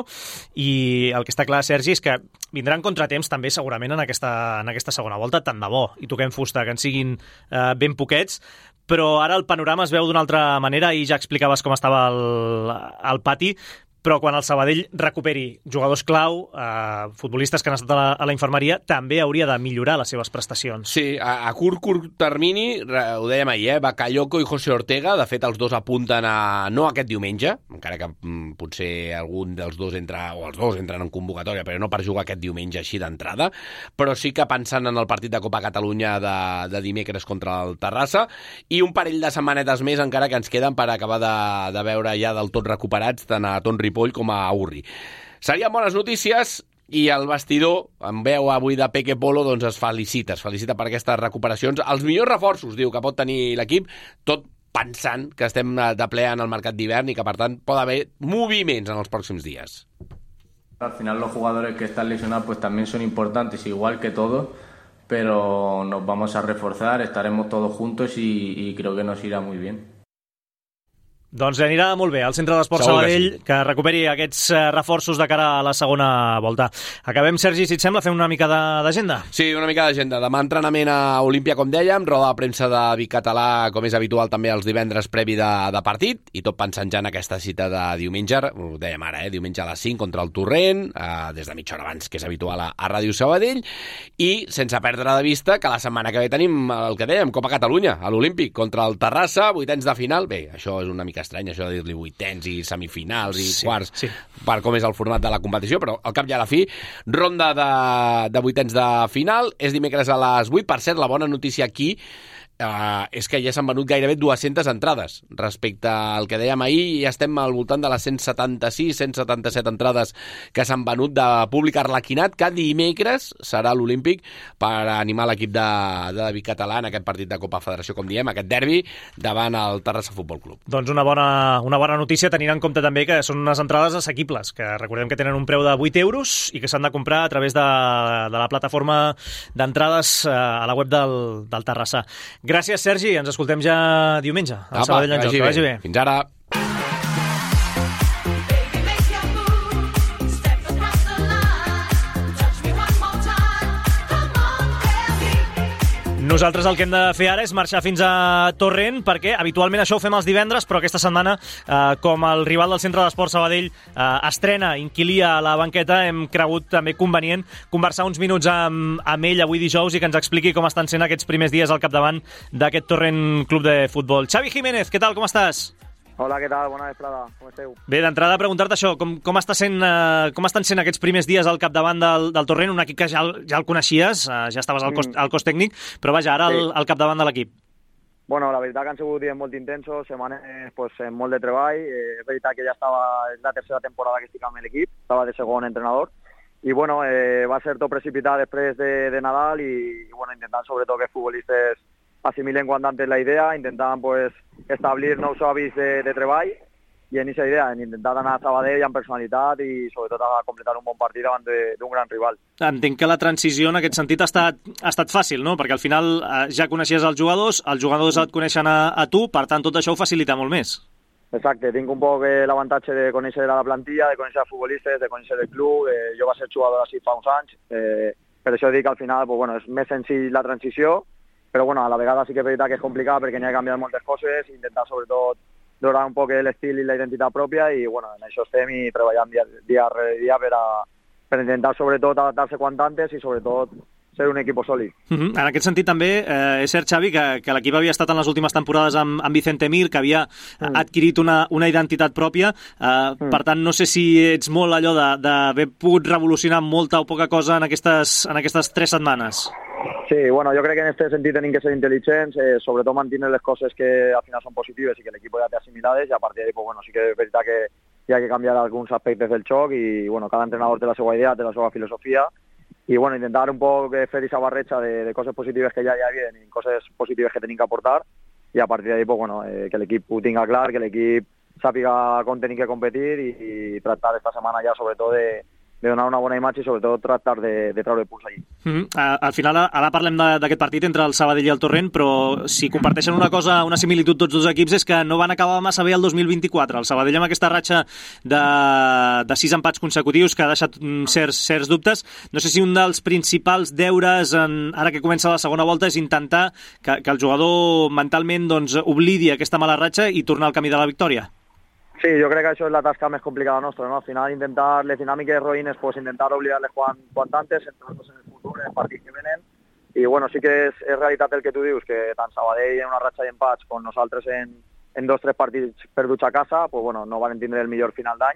i el que està clar, Sergi, és que vindran contratemps també segurament en aquesta, en aquesta segona volta, tant de bo, i toquem fusta, que en siguin eh, ben poquets, però ara el panorama es veu d'una altra manera i ja explicaves com estava el, el pati. Però quan el Sabadell recuperi jugadors clau, eh, futbolistes que han estat a la, a la infermeria, també hauria de millorar les seves prestacions. Sí, a, a curt, curt termini, ho dèiem ahir, eh, Bakayoko i José Ortega, de fet els dos apunten a no aquest diumenge, encara que mm, potser algun dels dos entra, o els dos entren en convocatòria, però no per jugar aquest diumenge així d'entrada, però sí que pensant en el partit de Copa Catalunya de, de dimecres contra el Terrassa, i un parell de setmanetes més encara que ens queden per acabar de, de veure ja del tot recuperats tant a Ton Ripoll com a Urri. Serien bones notícies i el vestidor, en veu avui de Peque Polo, doncs es felicita, es felicita per aquestes recuperacions. Els millors reforços, diu, que pot tenir l'equip, tot pensant que estem de ple en el mercat d'hivern i que, per tant, pot haver moviments en els pròxims dies. Al final los jugadores que están lesionados pues también son importantes, igual que todos, pero nos vamos a reforzar, estaremos todos juntos y, y creo que nos irá muy bien. Doncs anirà molt bé al Centre d'Esport Sabadell, que, sí. que recuperi aquests reforços de cara a la segona volta. Acabem, Sergi, si et sembla, fem una mica d'agenda. Sí, una mica d'agenda. Demà entrenament a Olímpia, com dèiem, roda de premsa de Vic Català, com és habitual també els divendres previ de, de partit, i tot pensant ja en aquesta cita de diumenge, ho dèiem ara, eh, diumenge a les cinc contra el Torrent, eh, des de mitja hora abans, que és habitual a, a Ràdio Sabadell, i sense perdre de vista que la setmana que ve tenim el que dèiem, Copa Catalunya, a l'Olímpic, contra el Terrassa, vuitens de final. Bé, això és una mica estrany, això de dir-li vuitens i semifinals i sí, quarts, sí. per com és el format de la competició, però al cap i a la fi, ronda de, de vuitens de final, és dimecres a les vuit. Per cert, la bona notícia aquí Uh, és que ja s'han venut gairebé dues-centes entrades respecte al que dèiem ahir. Ja estem al voltant de les cent setanta-sis cent setanta-set entrades que s'han venut de públic arlequinat, que dimecres serà l'Olímpic per animar l'equip de, de Vic Català en aquest partit de Copa Federació, com diem, aquest derbi davant el Terrassa Futbol Club. Doncs una bona, una bona notícia, tenint en compte també que són unes entrades assequibles, que recordem que tenen un preu de vuit euros i que s'han de comprar a través de, de la plataforma d'entrades a la web del, del Terrassa. Gràcies, Sergi. Ens escoltem ja diumenge al Sabadell en Joc. Que vagi bé. Fins ara. Nosaltres el que hem de fer ara és marxar fins a Torrent, perquè habitualment això ho fem els divendres, però aquesta setmana, eh, com el rival del Centre d'Esport Sabadell eh, estrena, inquilí a la banqueta, hem cregut també convenient conversar uns minuts amb, amb ell avui dijous i que ens expliqui com estan sent aquests primers dies al capdavant d'aquest Torrent Club de Futbol. Xavi Jiménez, què tal, com estàs? Hola, què tal? Bona vesprada, com esteu? Bé, d'entrada preguntar-te això, com, com, està sent, eh, com estan sent aquests primers dies al capdavant del, del Torrent, un equip que ja, ja el coneixies, eh, ja estaves al cos, mm. al cos tècnic, però vaja, ara sí. al, al capdavant de l'equip. Bueno, la veritat que han sigut dies molt intensos, setmanes pues, amb molt de treball, eh, és veritat que ja estava, és la tercera temporada que estic amb l'equip, estava de segon entrenador, i bueno, eh, va ser tot precipitat després de, de Nadal i, i bueno, intentant sobretot que els futbolistes assimilen quant antes la idea, intentant pues, establir nous hàbits de, de treball i en aquesta idea, en intentar anar a Sabadell amb personalitat i sobretot a completar un bon partit davant d'un gran rival. Entenc que la transició en aquest sentit ha estat, ha estat fàcil, no? Perquè al final eh, ja coneixies els jugadors, els jugadors et coneixen a, a tu, per tant tot això ho facilita molt més. Exacte, tinc un poc eh, l'avantatge de conèixer la plantilla, de conèixer els futbolistes, de conèixer el club. Eh, jo va ser jugador així fa uns anys, eh, per això dic que al final pues, bueno, és més senzill la transició, però bueno, a la vegada sí que és veritat que és complicat perquè n'hi ha canviat moltes coses, intentar sobretot donar un poc l'estil i la identitat pròpia i bueno, en això estem i treballant dia, dia rere dia per, a, per intentar sobretot adaptar-se quant antes i sobretot ser un equip sòlid. Uh-huh. En aquest sentit també eh, és cert, Xavi, que, que l'equip havia estat en les últimes temporades amb, amb Vicente Mir, que havia mm. adquirit una, una identitat pròpia, eh, mm. per tant no sé si ets molt allò d'haver pogut revolucionar molta o poca cosa en aquestes, en aquestes tres setmanes. Sí, bueno, jo crec que en aquest sentit tenim que ser intel·ligents, eh, sobretot mantenir les coses que al final són positives i que l'equip ja té assimilades i a partir d'ahí, pues, bueno, sí que és veritat que hi ha que canviar alguns aspectes del xoc i bueno, cada entrenador té la seva idea, té la seva filosofia i bueno, intentar un poc fer aquesta barreja de, de coses positives que ja hi havia i coses positives que tenim que aportar i a partir d'ahí, pues, bueno, eh, que l'equip ho tinga clar, que l'equip sàpiga com tenim que competir i, i tractar esta setmana ja sobretot de de donar una bona imatge i sobretot tractar de, de treure el puls allí. Mm-hmm. Uh, al final, ara parlem d'aquest partit entre el Sabadell i el Torrent, però si comparteixen una cosa, una similitud tots dos equips és que no van acabar massa bé el dos mil vint-i-quatre. El Sabadell amb aquesta ratxa de, de sis empats consecutius que ha deixat certs, certs dubtes. No sé si un dels principals deures, en, ara que comença la segona volta, és intentar que, que el jugador mentalment doncs, oblidi aquesta mala ratxa i tornar al camí de la victòria. Sí, jo crec que això és la tasca més complicada nostra, ¿no? Al final intentar les dinàmiques roïnes, pues intentar oblidar-les quan, quan antes, centrar-nos en el futur, en els partits que venen. I bueno, sí que és, és realitat el que tu dius, que tant Sabadell en una ratxa d'empats com nosaltres en, en dos o tres partits perduts a casa, pues bueno, no van tindre el millor final d'any.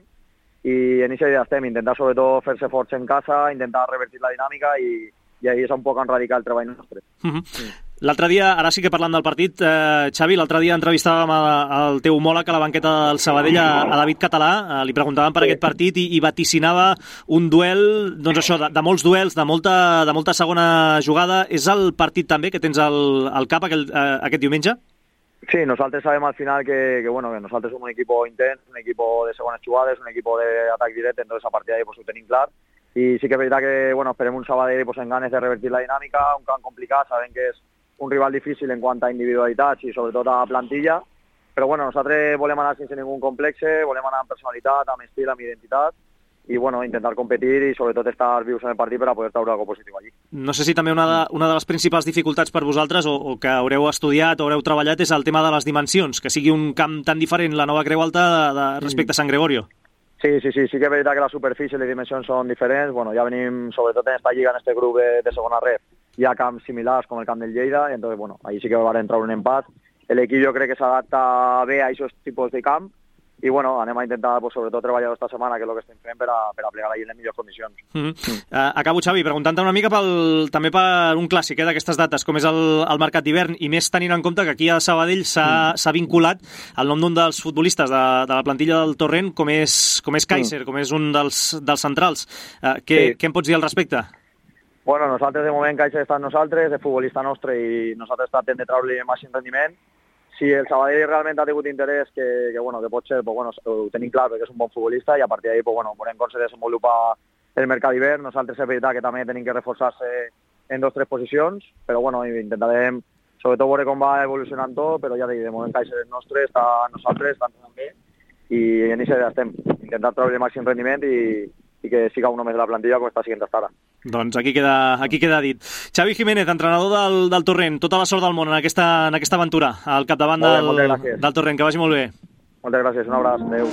I en aquesta idea estem, intentar sobretot fer-se forts en casa, intentar revertir la dinàmica i, i ahí és un poc enradicar el treball nostre. Uh-huh. Sí. L'altre dia, ara sí que parlant del partit, eh, Xavi, l'altre dia entrevistàvem el teu homòleg a la banqueta del Sabadell, a, a David Català, eh, li preguntàvem per sí. aquest partit i, i vaticinava un duel, doncs això, de, de molts duels, de molta, de molta segona jugada. És el partit també que tens al, al cap aquel, eh, aquest diumenge? Sí, nosaltres sabem al final que, que, bueno, que nosaltres som un equip intens, un equip de segones jugades, un equip d'atac directe, entonces a partir d'ahí pues, ho tenim clar. I sí que és veritat que bueno, esperem un Sabadell pues, en ganes de revertir la dinàmica, un camp complicat, sabem que és un rival difícil en quant a individualitats i sobretot a plantilla, però bueno, nosaltres volem anar sense ningú complexe, volem anar amb personalitat, amb estil, amb identitat i bueno, intentar competir i sobretot estar vius en el partit per a poder treure alguna positiu allí. No sé si també una de, una de les principals dificultats per vosaltres o, o que haureu estudiat o haureu treballat és el tema de les dimensions, que sigui un camp tan diferent la Nova Creu Alta de, de, respecte a Sant Gregorio. Sí, sí, sí, sí que és veritat que la superfície i les dimensions són diferents. Bueno, ja venim, sobretot en esta lliga, en este grup de, de segona ref, hi ha camps similars com el camp del Lleida, i entonces, bueno, ahí sí que va entrar un empat. L'equip jo crec que s'adapta bé a aquests tipus de camp, i bueno, anem a intentar, pues, sobretot, treballar aquesta setmana, que és el que estem fent, per a, per a plegar allí en les millors condicions. Mm-hmm. mm. Uh, acabo, Xavi, preguntant-te una mica pel, també per un clàssic eh, d'aquestes dates, com és el, el mercat d'hivern, i més tenint en compte que aquí a Sabadell s'ha mm. vinculat el nom d'un dels futbolistes de, de la plantilla del Torrent, com és, com és Kaiser, mm. com és un dels, dels centrals. Uh, què, sí. què em pots dir al respecte? Bueno, nosaltres de moment Kaiser està amb nosaltres, és futbolista nostre i nosaltres tratem de treure-li el màxim rendiment. Si el Sabadell realment ha tingut interès, que, que, bueno, que pot ser, pues, bueno, ho tenim clar perquè és un bon futbolista i a partir d'ahí pues, bueno, veurem com se desenvolupa el mercat d'hivern. Nosaltres és veritat que també tenim que reforçar-se en dos o tres posicions, però bueno, intentarem sobretot veure com va evolucionant tot, però ja dic, de moment Kaiser és nostre, està amb nosaltres, està entrenant bé i en aquesta idea estem, intentar treure el màxim rendiment i, i que siga un més de la plantilla com està siguent hasta ara. Doncs aquí queda, aquí queda dit. Xavi Jiménez, entrenador del, del Torrent, tota la sort del món en aquesta, en aquesta aventura al capdavant del, bé, del Torrent, que vagi molt bé. Moltes gràcies, un abraç, adeu.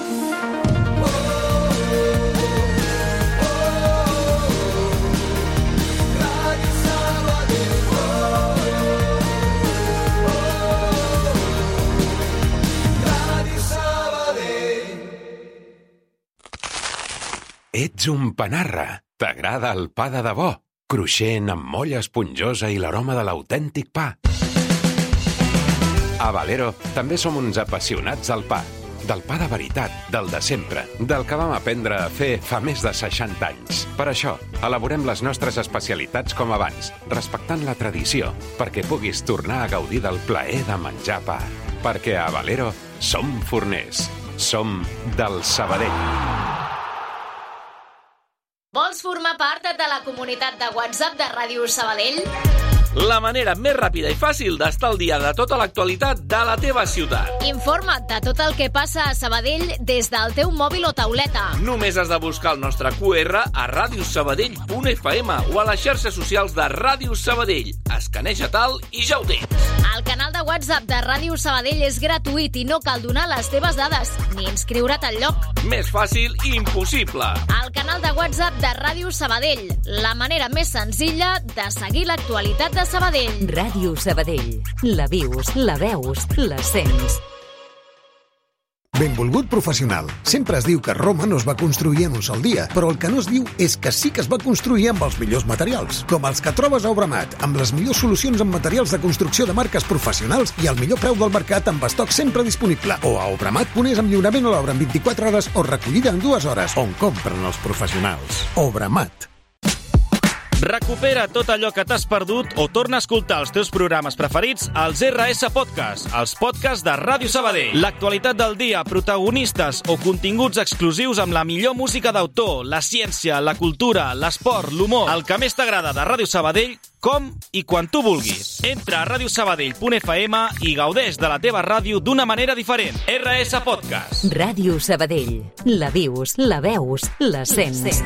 Ets un panarra. T'agrada el pa de debò, cruixent amb molla esponjosa i l'aroma de l'autèntic pa. A Valero també som uns apassionats del pa, del pa de veritat, del de sempre, del que vam aprendre a fer fa més de seixanta anys. Per això, elaborem les nostres especialitats com abans, respectant la tradició, perquè puguis tornar a gaudir del plaer de menjar pa. Perquè a Valero som forners. Som del Sabadell. Vols formar part de la comunitat de WhatsApp de Ràdio Sabadell? La manera més ràpida i fàcil d'estar al dia de tota l'actualitat de la teva ciutat. Informa't de tot el que passa a Sabadell des del teu mòbil o tauleta. Només has de buscar el nostre Q R a radiosabadell punt f m o a les xarxes socials de Ràdio Sabadell. Escaneja tal i ja ho tens. El canal de WhatsApp de Ràdio Sabadell és gratuït i no cal donar les teves dades ni inscriure't al lloc. Més fàcil i impossible. El canal de WhatsApp de Ràdio Sabadell, la manera més senzilla de seguir l'actualitat de Sabadell. Ràdio Sabadell. La vius, la veus, la sents. Benvolgut professional. Sempre es diu que Roma no es va construir en un sol dia, però el que no es diu és que sí que es va construir amb els millors materials, com els que trobes a Obramat, amb les millors solucions en materials de construcció de marques professionals i el millor preu del mercat amb estoc sempre disponible. O a Obramat Punés amb lliurament a l'obra en vint-i-quatre hores o recollida en dues hores, on compren els professionals. Obramat. Recupera tot allò que t'has perdut o torna a escoltar els teus programes preferits als R S Podcast, els podcasts de Ràdio Sabadell. L'actualitat del dia, protagonistes o continguts exclusius amb la millor música d'autor, la ciència, la cultura, l'esport, l'humor, el que més t'agrada de Ràdio Sabadell, com i quan tu vulguis. Entra a radiosabadell punt f m i gaudeix de la teva ràdio d'una manera diferent. R S Podcast. Ràdio Sabadell. La vius, la veus, la sents.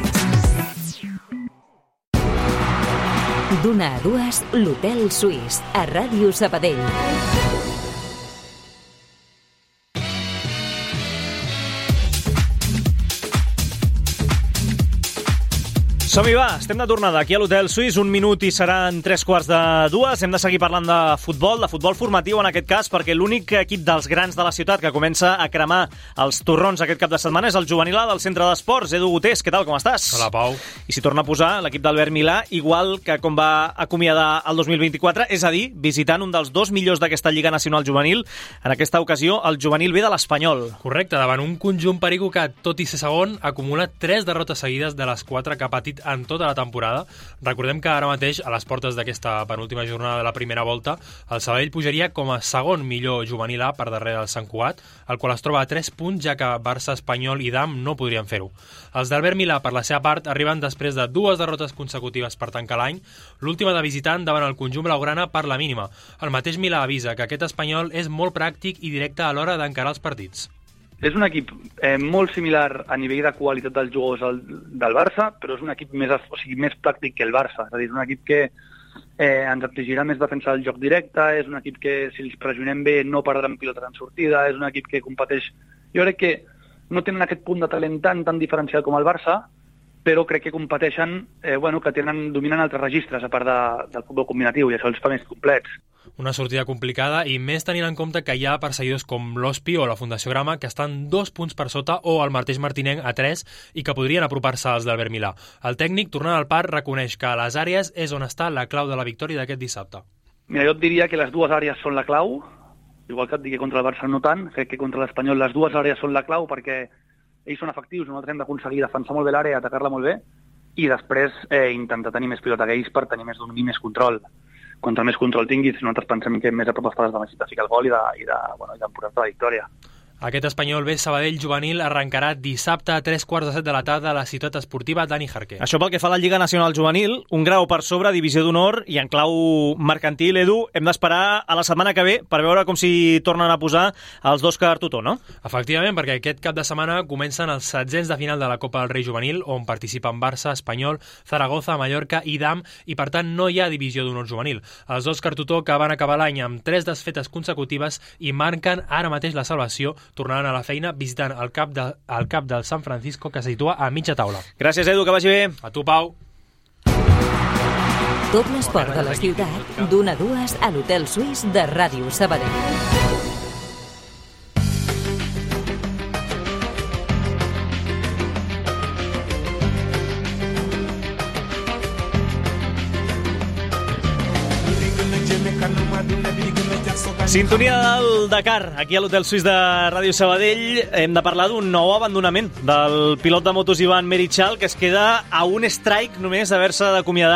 D'una a dues, l'Hotel Suís, a Ràdio Sabadell. Som-hi, va, estem de tornada aquí a l'Hotel Suís, un minut i seran tres quarts de dues. Hem de seguir parlant de futbol, de futbol formatiu en aquest cas, perquè l'únic equip dels grans de la ciutat que comença a cremar els torrons aquest cap de setmana és el juvenil A del Centre d'Esports. Edu Gutés, què tal, com estàs? Hola, Pau. I s'hi torna a posar l'equip d'Albert Milà, igual que com va acomiadar el dos mil vint-i-quatre, és a dir, visitant un dels dos millors d'aquesta Lliga Nacional Juvenil, en aquesta ocasió el juvenil B de l'Espanyol. Correcte, davant un conjunt perico que, tot i ser segon, ha acumulat tres derrotes seguides de les quatre que ha patit en tota la temporada. Recordem que ara mateix, a les portes d'aquesta penúltima jornada de la primera volta, el Sabadell pujaria com a segon millor juvenil A per darrere del Sant Cugat, el qual es troba a tres punts, ja que Barça, Espanyol i D A M no podrien fer-ho. Els d'Albert Milà, per la seva part, arriben després de dues derrotes consecutives per tancar l'any, l'última de visitant davant el conjunt blaugrana per la mínima. El mateix Milà avisa que aquest espanyol és molt pràctic i directe a l'hora d'encarar els partits. És un equip eh, molt similar a nivell de qualitat dels jugadors al, del Barça, però és un equip més, o sigui, més pràctic que el Barça. És a dir, és un equip que eh, ens exigirà més defensa del joc directe, és un equip que, si els pressionem bé, no perdran pilotes en sortida, és un equip que competeix... Jo crec que no tenen aquest punt de talent tan, tan diferencial com el Barça, però crec que competeixen, eh, bueno, que tenen, dominen altres registres, a part de, del futbol combinatiu, i això els fa més complets. Una sortida complicada i més tenint en compte que hi ha perseguidors com l'Hospi o la Fundació Grama que estan dos punts per sota o el mateix Martinenc a tres i que podrien apropar-se als d'Albert Milà. El tècnic, tornant al parc, reconeix que a les àrees és on està la clau de la victòria d'aquest dissabte. Mira, jo et diria que les dues àrees són la clau, igual que et digui que contra el Barça no tant, crec que contra l'Espanyol les dues àrees són la clau perquè ells són efectius, nosaltres hem d'aconseguir defensar molt bé l'àrea, atacar-la molt bé i després eh, intentar tenir més pilota que ells per tenir més domini i més control. Contra més control tinguis, nosaltres pensem que més a prop estàs de necessitar ficar el gol i de, i de, bueno, i d'emportar-te la victòria. Aquest espanyol B Sabadell juvenil arrencarà dissabte a tres quarts de set de la tarda a la ciutat esportiva Dani Jarquer. Això pel que fa a la Lliga Nacional Juvenil, un grau per sobre, divisió d'honor, i en clau mercantil, Edu, hem d'esperar a la setmana que ve per veure com s'hi tornen a posar els dos Cartutó, no? Efectivament, perquè aquest cap de setmana comencen els setzents de final de la Copa del Rei Juvenil, on participen Barça, Espanyol, Zaragoza, Mallorca i D A M, i per tant no hi ha divisió d'honor juvenil. Els dos Cartutó que van acabar l'any amb tres desfetes consecutives i marquen ara mateix la salvació, tornant a la feina visitant el cap, de, el cap del San Francisco, que se situa a mitja taula. Gràcies, Edu, que vagi bé. A tu, Pau. Tot l'esport de la ciutat, d'una a dues a l'Hotel Suís de Ràdio Sabadell. Sintonia del Dakar, aquí a l'Hotel Suís de Ràdio Sabadell. Hem de parlar d'un nou abandonament del pilot de motos Ivan Merichal, que es queda a un strike només d'haver-se d'acomiadar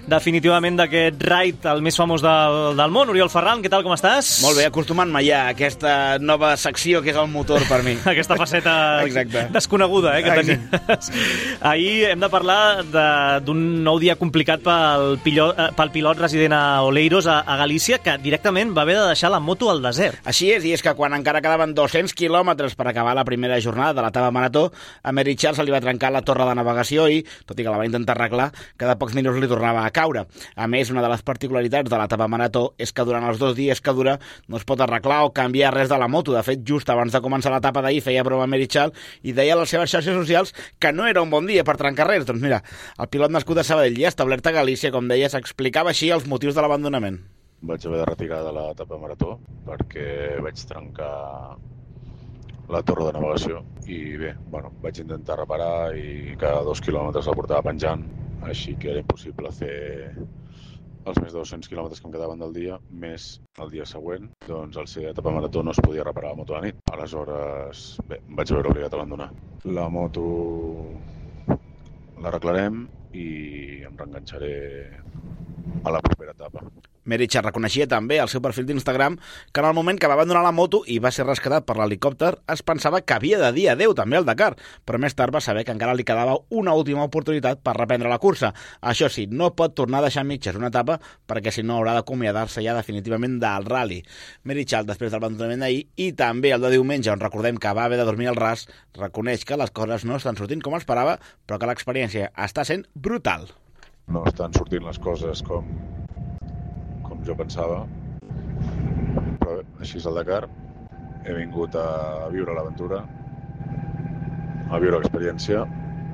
definitivament d'aquest raid, el més famós del, del món. Oriol Ferran, què tal, com estàs? Molt bé, acostumant-me ja a aquesta nova secció que és el motor per mi. Aquesta faceta desconeguda, eh, que tenies. Ahir hem de parlar d'un nou dia complicat pel pilot, pel pilot resident a Oleiros, a, a Galícia, que directament va haver de deixar la moto al desert. Així és, i és que quan encara quedaven dos-cents quilòmetres per acabar la primera jornada de l'etapa marató, a Mary Charles se li va trencar la torre de navegació i, tot i que la va intentar arreglar, cada pocs minuts li tornava a caure. A més, una de les particularitats de l'etapa marató és que durant els dos dies que dura no es pot arreglar o canviar res de la moto. De fet, just abans de començar l'etapa d'ahir feia prova a Mary Charles i deia a les seves xarxes socials que no era un bon dia per trencar res. Doncs mira, el pilot nascut a Sabadell i establert a Galícia, com deia, s'explicava així els motius de l'abandonament. Vaig haver de retirar de l'etapa marató perquè vaig trencar la torre de navegació i bé, bueno, vaig intentar reparar i cada dos quilòmetres la portava penjant, així que era impossible fer els més de dos-cents quilòmetres que em quedaven del dia, més el dia següent, doncs al ser etapa marató no es podia reparar la moto a la nit. Aleshores, bé, em vaig veure obligat a abandonar. La moto l'arreglarem i em reenganxaré a la propera etapa. Mary Charles reconeixia també al seu perfil d'Instagram que en el moment que va abandonar la moto i va ser rescatat per l'helicòpter es pensava que havia de dir adeu també al Dakar, però més tard va saber que encara li quedava una última oportunitat per reprendre la cursa. Això sí, no pot tornar a deixar mitges una etapa perquè si no haurà d'acomiadar-se ja definitivament del rally. Mary Charles, després del abandonament d'ahir i també el de diumenge, on recordem que va haver de dormir al ras, reconeix que les coses no estan sortint com esperava, però que l'experiència està sent brutal. No estan sortint les coses com com jo pensava, però bé, així és el Dakar. He vingut a viure l'aventura, a viure l'experiència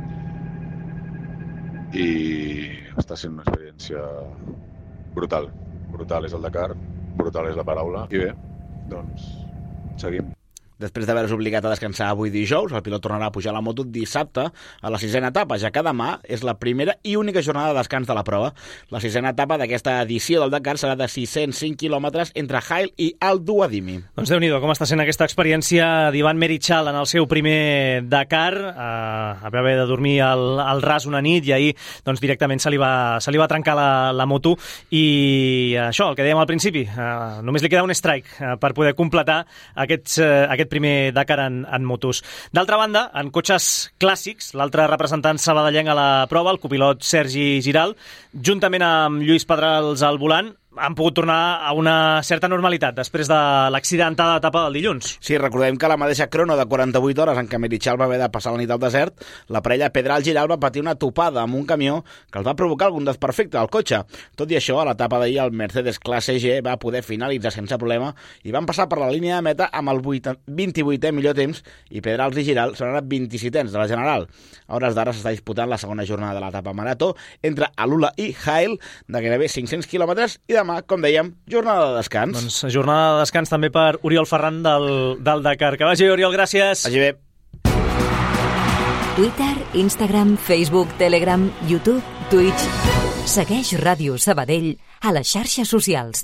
i està sent una experiència brutal. Brutal és el Dakar, brutal és la paraula. I bé, doncs seguim. Després d'haver-se obligat a descansar avui dijous, el pilot tornarà a pujar la moto dissabte a la sisena etapa, ja que demà és la primera i única jornada de descans de la prova. La sisena etapa d'aquesta edició del Dakar serà de sis-cents cinc quilòmetres entre Hail i Al Duwadimi. Doncs Déu-n'hi-do, com està sent aquesta experiència d'Ivan Merichal en el seu primer Dakar. Uh, va haver de dormir al, al ras una nit i ahir doncs, directament se li va, se li va trencar la, la moto i això, el que dèiem al principi, uh, només li queda un strike uh, per poder completar aquests, uh, aquest primer Dakar en, en motos. D'altra banda, en cotxes clàssics, l'altre representant sabadellenc a la prova, el copilot Sergi Giral, juntament amb Lluís Pedrals al volant, han pogut tornar a una certa normalitat després de l'accidentada etapa del dilluns. Sí, recordem que la mateixa crono de quaranta-vuit hores en què Merichal va haver de passar la nit al desert, la parella Pedral-Giral va patir una topada amb un camió que els va provocar algun desperfecte al cotxe. Tot i això, a l'etapa d'ahir el Mercedes Classe G va poder finalitzar sense problema i van passar per la línia de meta amb el vint-i-vuitè millor temps i Pedrals i Giral són ara vint-i-setens de la general. A hores d'ara s'està disputant la segona jornada de l'etapa marató entre Alula i Hail de gairebé cinc-cents quilòmetres i demà, com dèiem, jornada de descans. Doncs jornada de descans també per Oriol Ferran del, del Dakar. Que vagi bé, Oriol, gràcies. Vagi bé. Twitter, Instagram, Facebook, Telegram, YouTube, Twitch. Segueix Ràdio Sabadell a les xarxes socials.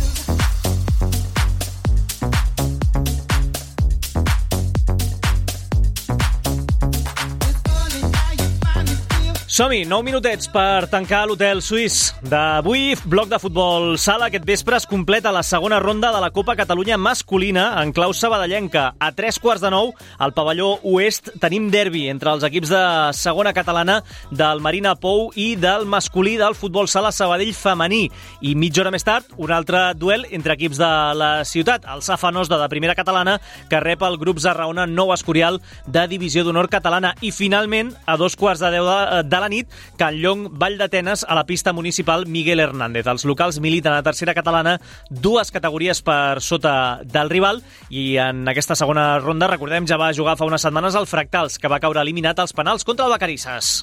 Som-hi, nou minutets per tancar l'hotel suís d'avui. Bloc de futbol sala. Aquest vespre es completa la segona ronda de la Copa Catalunya masculina en clau sabadellenca. A tres quarts de nou, al pavelló oest, tenim derbi entre els equips de segona catalana del Marina Pou i del masculí del futbol sala Sabadell femení. I mitja hora més tard, un altre duel entre equips de la ciutat. El Safanosda de primera catalana, que rep el grup Zarraona Nou Escorial de divisió d'honor catalana. I finalment, a dos quarts de deu de, de la nit, Can Llong, Vall d'Atenes, a la pista municipal Miguel Hernández. Els locals militen a la tercera catalana, dues categories per sota del rival, i en aquesta segona ronda, recordem, ja va jugar fa unes setmanes el Fractals, que va caure eliminat als penals contra el Vacarisses.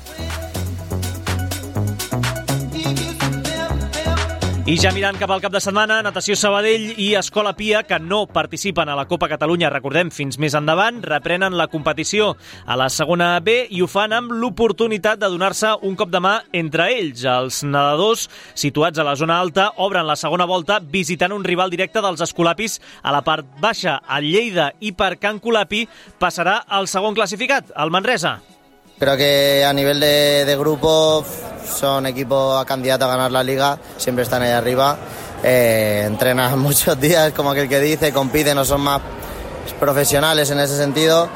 I ja mirant cap al cap de setmana, Natació Sabadell i Escola Pia, que no participen a la Copa Catalunya, recordem, fins més endavant, reprenen la competició a la segona B i ho fan amb l'oportunitat de donar-se un cop de mà entre ells. Els nedadors, situats a la zona alta, obren la segona volta visitant un rival directe dels escolapis a la part baixa. El Lleida i per Can Colapi passarà el segon classificat, el Manresa. Creo que a nivel de, de grupo son equipo candidato a ganar la liga, siempre están ahí arriba, eh, entrenan muchos días, como aquel que dice, compiten o son más profesionales en ese sentido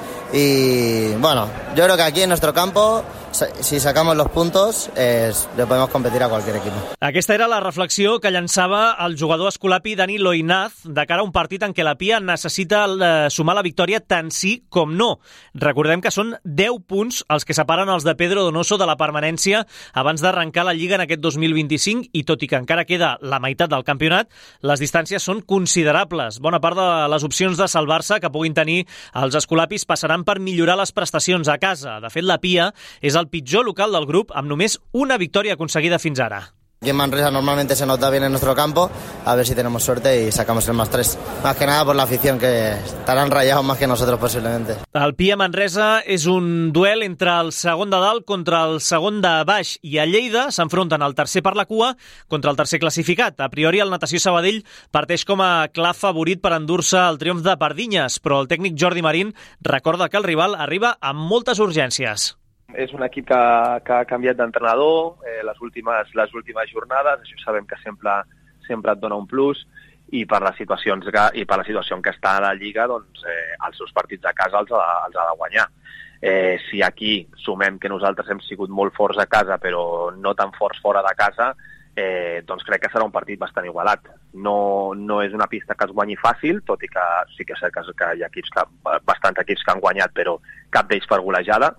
y bueno, yo creo que aquí en nuestro campo, si sacamos los puntos, eh, le podemos competir a cualquier equipo. Aquesta era la reflexió que llançava el jugador escolapi Dani Loinaz de cara a un partit en què la Pia necessita eh, sumar la victòria tant sí com no. Recordem que són deu punts els que separen els de Pedro Donoso de la permanència abans d'arrencar la Lliga en aquest dos mil vint-i-cinc i tot i que encara queda la meitat del campionat, les distàncies són considerables. Bona part de les opcions de salvar-se que puguin tenir els escolapis passaran per millorar les prestacions a casa. De fet, la Pia és el pitjor local del grup amb només una victòria aconseguida fins ara. Aquí en Manresa normalmente se nota bien en nuestro campo, a ver si tenemos suerte y sacamos el más tres. Más que nada por la afición, que estarán rayados más que nosotros posiblemente. El Pia Manresa és un duel entre el segon de dalt contra el segon de baix i a Lleida s'enfronten el tercer per la cua contra el tercer classificat. A priori el Natació Sabadell parteix com a clar favorit per endur-se el triomf de Pardinyes, però el tècnic Jordi Marín recorda que el rival arriba amb moltes urgències. És un equip que, que ha canviat d'entrenador eh, les, últimes, les últimes jornades, això sabem que sempre, sempre et dona un plus i per les situacions que, i per la situació en què està la Lliga, doncs eh, els seus partits a casa els ha, els ha de guanyar. Eh, si aquí sumem que nosaltres hem sigut molt forts a casa però no tan forts fora de casa, eh, doncs crec que serà un partit bastant igualat. No, no és una pista que es guanyi fàcil, tot i que sí que sé que, que hi ha equips que, bastants equips que han guanyat, però cap d'ells per golejada.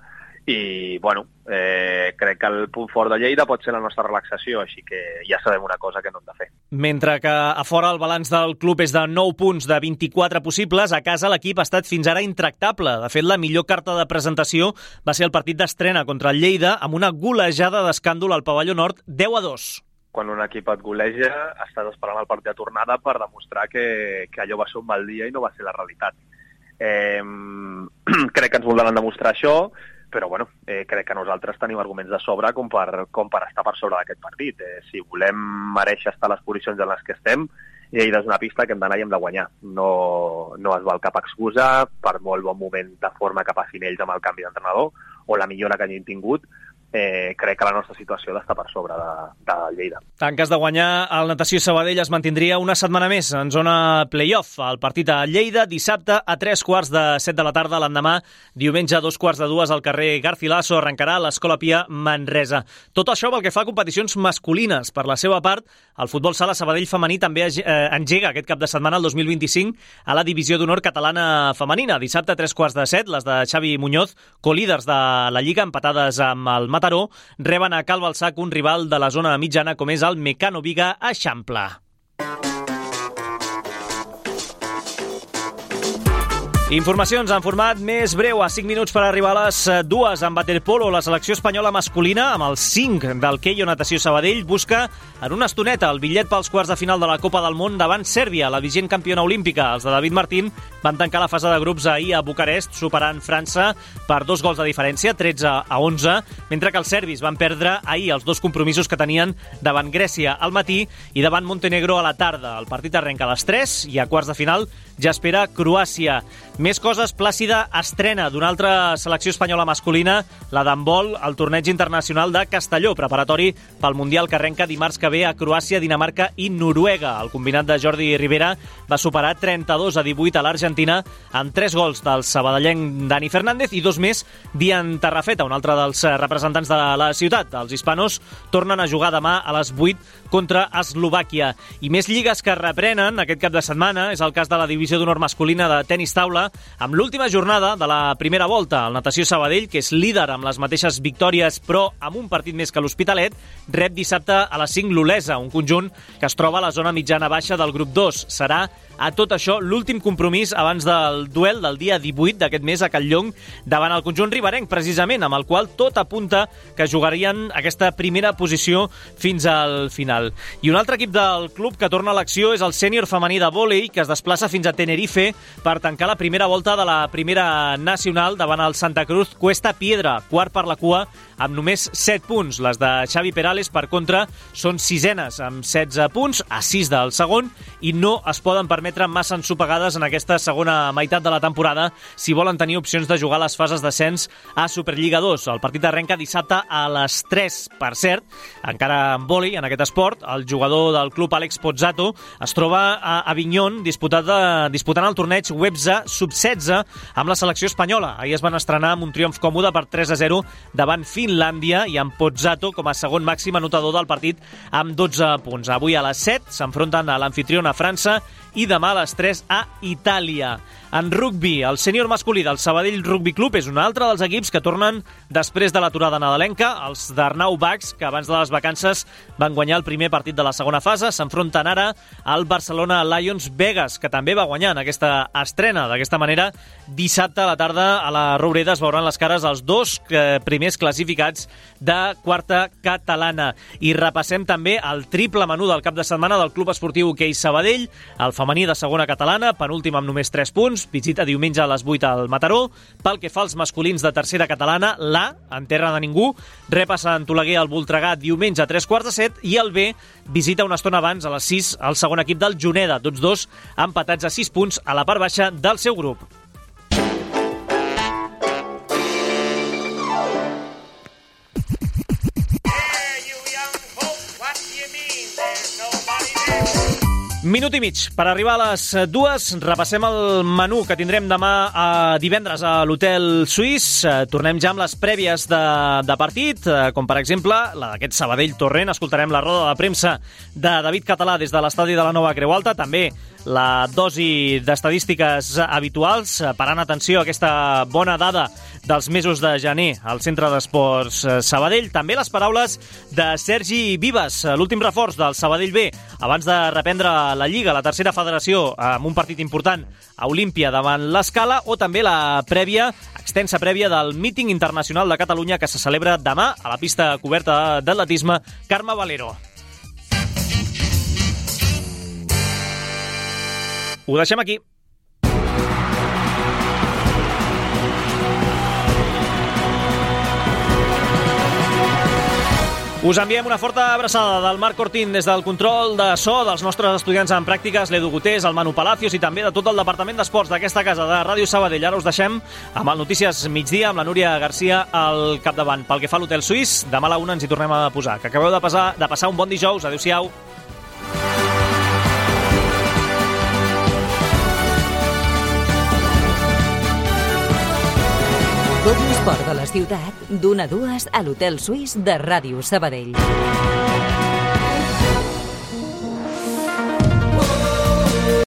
I, bueno, eh, crec que el punt fort de Lleida pot ser la nostra relaxació, així que ja sabem una cosa que no hem de fer. Mentre que a fora el balanç del club és de nou punts de vint-i-quatre possibles, a casa l'equip ha estat fins ara intractable. De fet, la millor carta de presentació va ser el partit d'estrena contra el Lleida amb una golejada d'escàndol al pavelló nord deu a dos. Quan un equip et goleja, estàs esperant el partit de tornada per demostrar que, que allò va ser un mal dia i no va ser la realitat. Eh, crec que ens voldran demostrar això, però bueno, eh, crec que nosaltres tenim arguments de sobre com per, com per estar per sobre d'aquest partit. Eh, si volem mereixer estar a les posicions en les que estem, Lleida és una pista que hem d'anar i hem de guanyar. No, no es val cap excusa, per molt bon moment de forma que passin ells amb el canvi d'entrenador o la millora que hagin tingut, eh, crec que la nostra situació ha d'estar per sobre de, de Lleida. En cas de guanyar, el Natació Sabadell es mantindria una setmana més en zona play-off. El partit a Lleida, dissabte a tres quarts de set de la tarda, l'endemà, diumenge a dos quarts de dues al carrer Garcilaso, arrencarà l'Escola Pia Manresa. Tot això pel que fa a competicions masculines. Per la seva part, el futbol sala Sabadell femení també eh, engega aquest cap de setmana, el dos mil vint-i-cinc, a la divisió d'honor catalana femenina. Dissabte a tres quarts de set, les de Xavi Muñoz, colíders de la Lliga, empatades amb el Mataró, reben a Cal Balsac un rival de la zona mitjana com és el Mecano Viga Eixample. Informacions en format més breu, a cinc minuts per arribar a les dues. En waterpolo, la selecció espanyola masculina, amb el cinc del Keio Natació Sabadell, busca en una estoneta el bitllet pels quarts de final de la Copa del Món davant Sèrbia, la vigent campiona olímpica. Els de David Martín van tancar la fase de grups ahir a Bucarest, superant França per dos gols de diferència, tretze a onze, mentre que els serbis van perdre ahir els dos compromisos que tenien davant Grècia al matí i davant Montenegro a la tarda. El partit arrenca a les tres i a quarts de final ja espera Croàcia. Més coses, Plàcida estrena d'una altra selecció espanyola masculina, la d'handbol, al torneig internacional de Castelló, preparatori pel Mundial que arrenca dimarts que ve a Croàcia, Dinamarca i Noruega. El combinat de Jordi Rivera va superar trenta-dos a divuit a l'Argentina amb tres gols del sabadellenc Dani Fernández i dos més d'Ian Tarrafeta, un altre dels representants de la ciutat. Els hispanos tornen a jugar demà a les vuit contra Eslovàquia. I més lligues que reprenen aquest cap de setmana és el cas de la divisió d'honor masculina de tenis taula, amb l'última jornada de la primera volta. El Natació Sabadell, que és líder amb les mateixes victòries però amb un partit més que l'Hospitalet, rep dissabte a les cinc l'Olesa, un conjunt que es troba a la zona mitjana-baixa del grup dos. Serà a tot això l'últim compromís abans del duel del dia divuit d'aquest mes a Catlllong davant el conjunt riberenc, precisament, amb el qual tot apunta que jugarien aquesta primera posició fins al final. I un altre equip del club que torna a l'acció és el sènior femení de vòlei, que es desplaça fins a Tenerife per tancar la primera volta de la primera nacional davant el Santa Cruz Cuesta Piedra, quart per la cua amb només set punts. Les de Xavi Perales, per contra, són sisenes amb setze punts, a sis del segon, i no es poden permetre permetre massa ensopegades en aquesta segona meitat de la temporada si volen tenir opcions de jugar les fases d'ascens a Superliga dos. El partit arrenca dissabte a les tres. Per cert, encara en vòlei, en aquest esport, el jugador del club Àlex Pozzato es troba a Avignon disputat de, disputant el torneig Webza sub setze amb la selecció espanyola. Ahir es van estrenar amb un triomf còmode per tres a zero davant Finlàndia i amb Pozzato com a segon màxim anotador del partit amb dotze punts. Avui a les set s'enfronten a l'anfitriona França i demà a les tres a Itàlia. En rugbi, el sènior masculí del Sabadell Rugby Club és un altre dels equips que tornen després de l'aturada nadalenca. Els d'Arnau Bax, que abans de les vacances van guanyar el primer partit de la segona fase, s'enfronten ara al Barcelona Lions Vegas, que també va guanyar en aquesta estrena. D'aquesta manera, dissabte a la tarda a la Roureda es veuran les cares els dos primers classificats de quarta catalana. I repassem també el triple menú del cap de setmana del Club Esportiu Hoquei Sabadell, el femení de segona catalana, penúltim amb només tres punts, visita diumenge a les vuit al Mataró. Pel que fa als masculins de tercera catalana, l'A, en terra de ningú, rep a Sant Oleguer al Voltregà diumenge a tres quarts de set i el B visita una estona abans a les sis el segon equip del Juneda, tots dos empatats a sis punts a la part baixa del seu grup. Minut i mig per arribar a les dues. Repassem el menú que tindrem demà a divendres a l'Hotel Suís. Tornem ja amb les prèvies de, de partit, com per exemple la d'aquest Sabadell Torrent. Escoltarem la roda de premsa de David Català des de l'estadi de la Nova Creu Alta. També la dosi d'estadístiques habituals, parant atenció a aquesta bona dada dels mesos de gener al Centre d'Esports Sabadell. També les paraules de Sergi Vives, l'últim reforç del Sabadell B, abans de reprendre la Lliga, la tercera federació, amb un partit important a Olímpia davant l'Escala, o també la prèvia, extensa prèvia del míting internacional de Catalunya que se celebra demà a la pista coberta d'atletisme Carme Valero. Ho deixem aquí. Us enviem una forta abraçada del Marc Cortín des del control de so dels nostres estudiants en pràctiques, l'Edu Gutés, el Manu Palacios i també de tot el departament d'esports d'aquesta casa de Ràdio Sabadell. Ara us deixem amb el Notícies Migdia amb la Núria Garcia al capdavant. Pel que fa a l'Hotel Suís, demà a la una ens hi tornem a posar. Que acabeu de passar, de passar un bon dijous. Adéu-siau. Tot l'esport de la ciutat, d'una a dues a l'Hotel Suís de Ràdio Sabadell.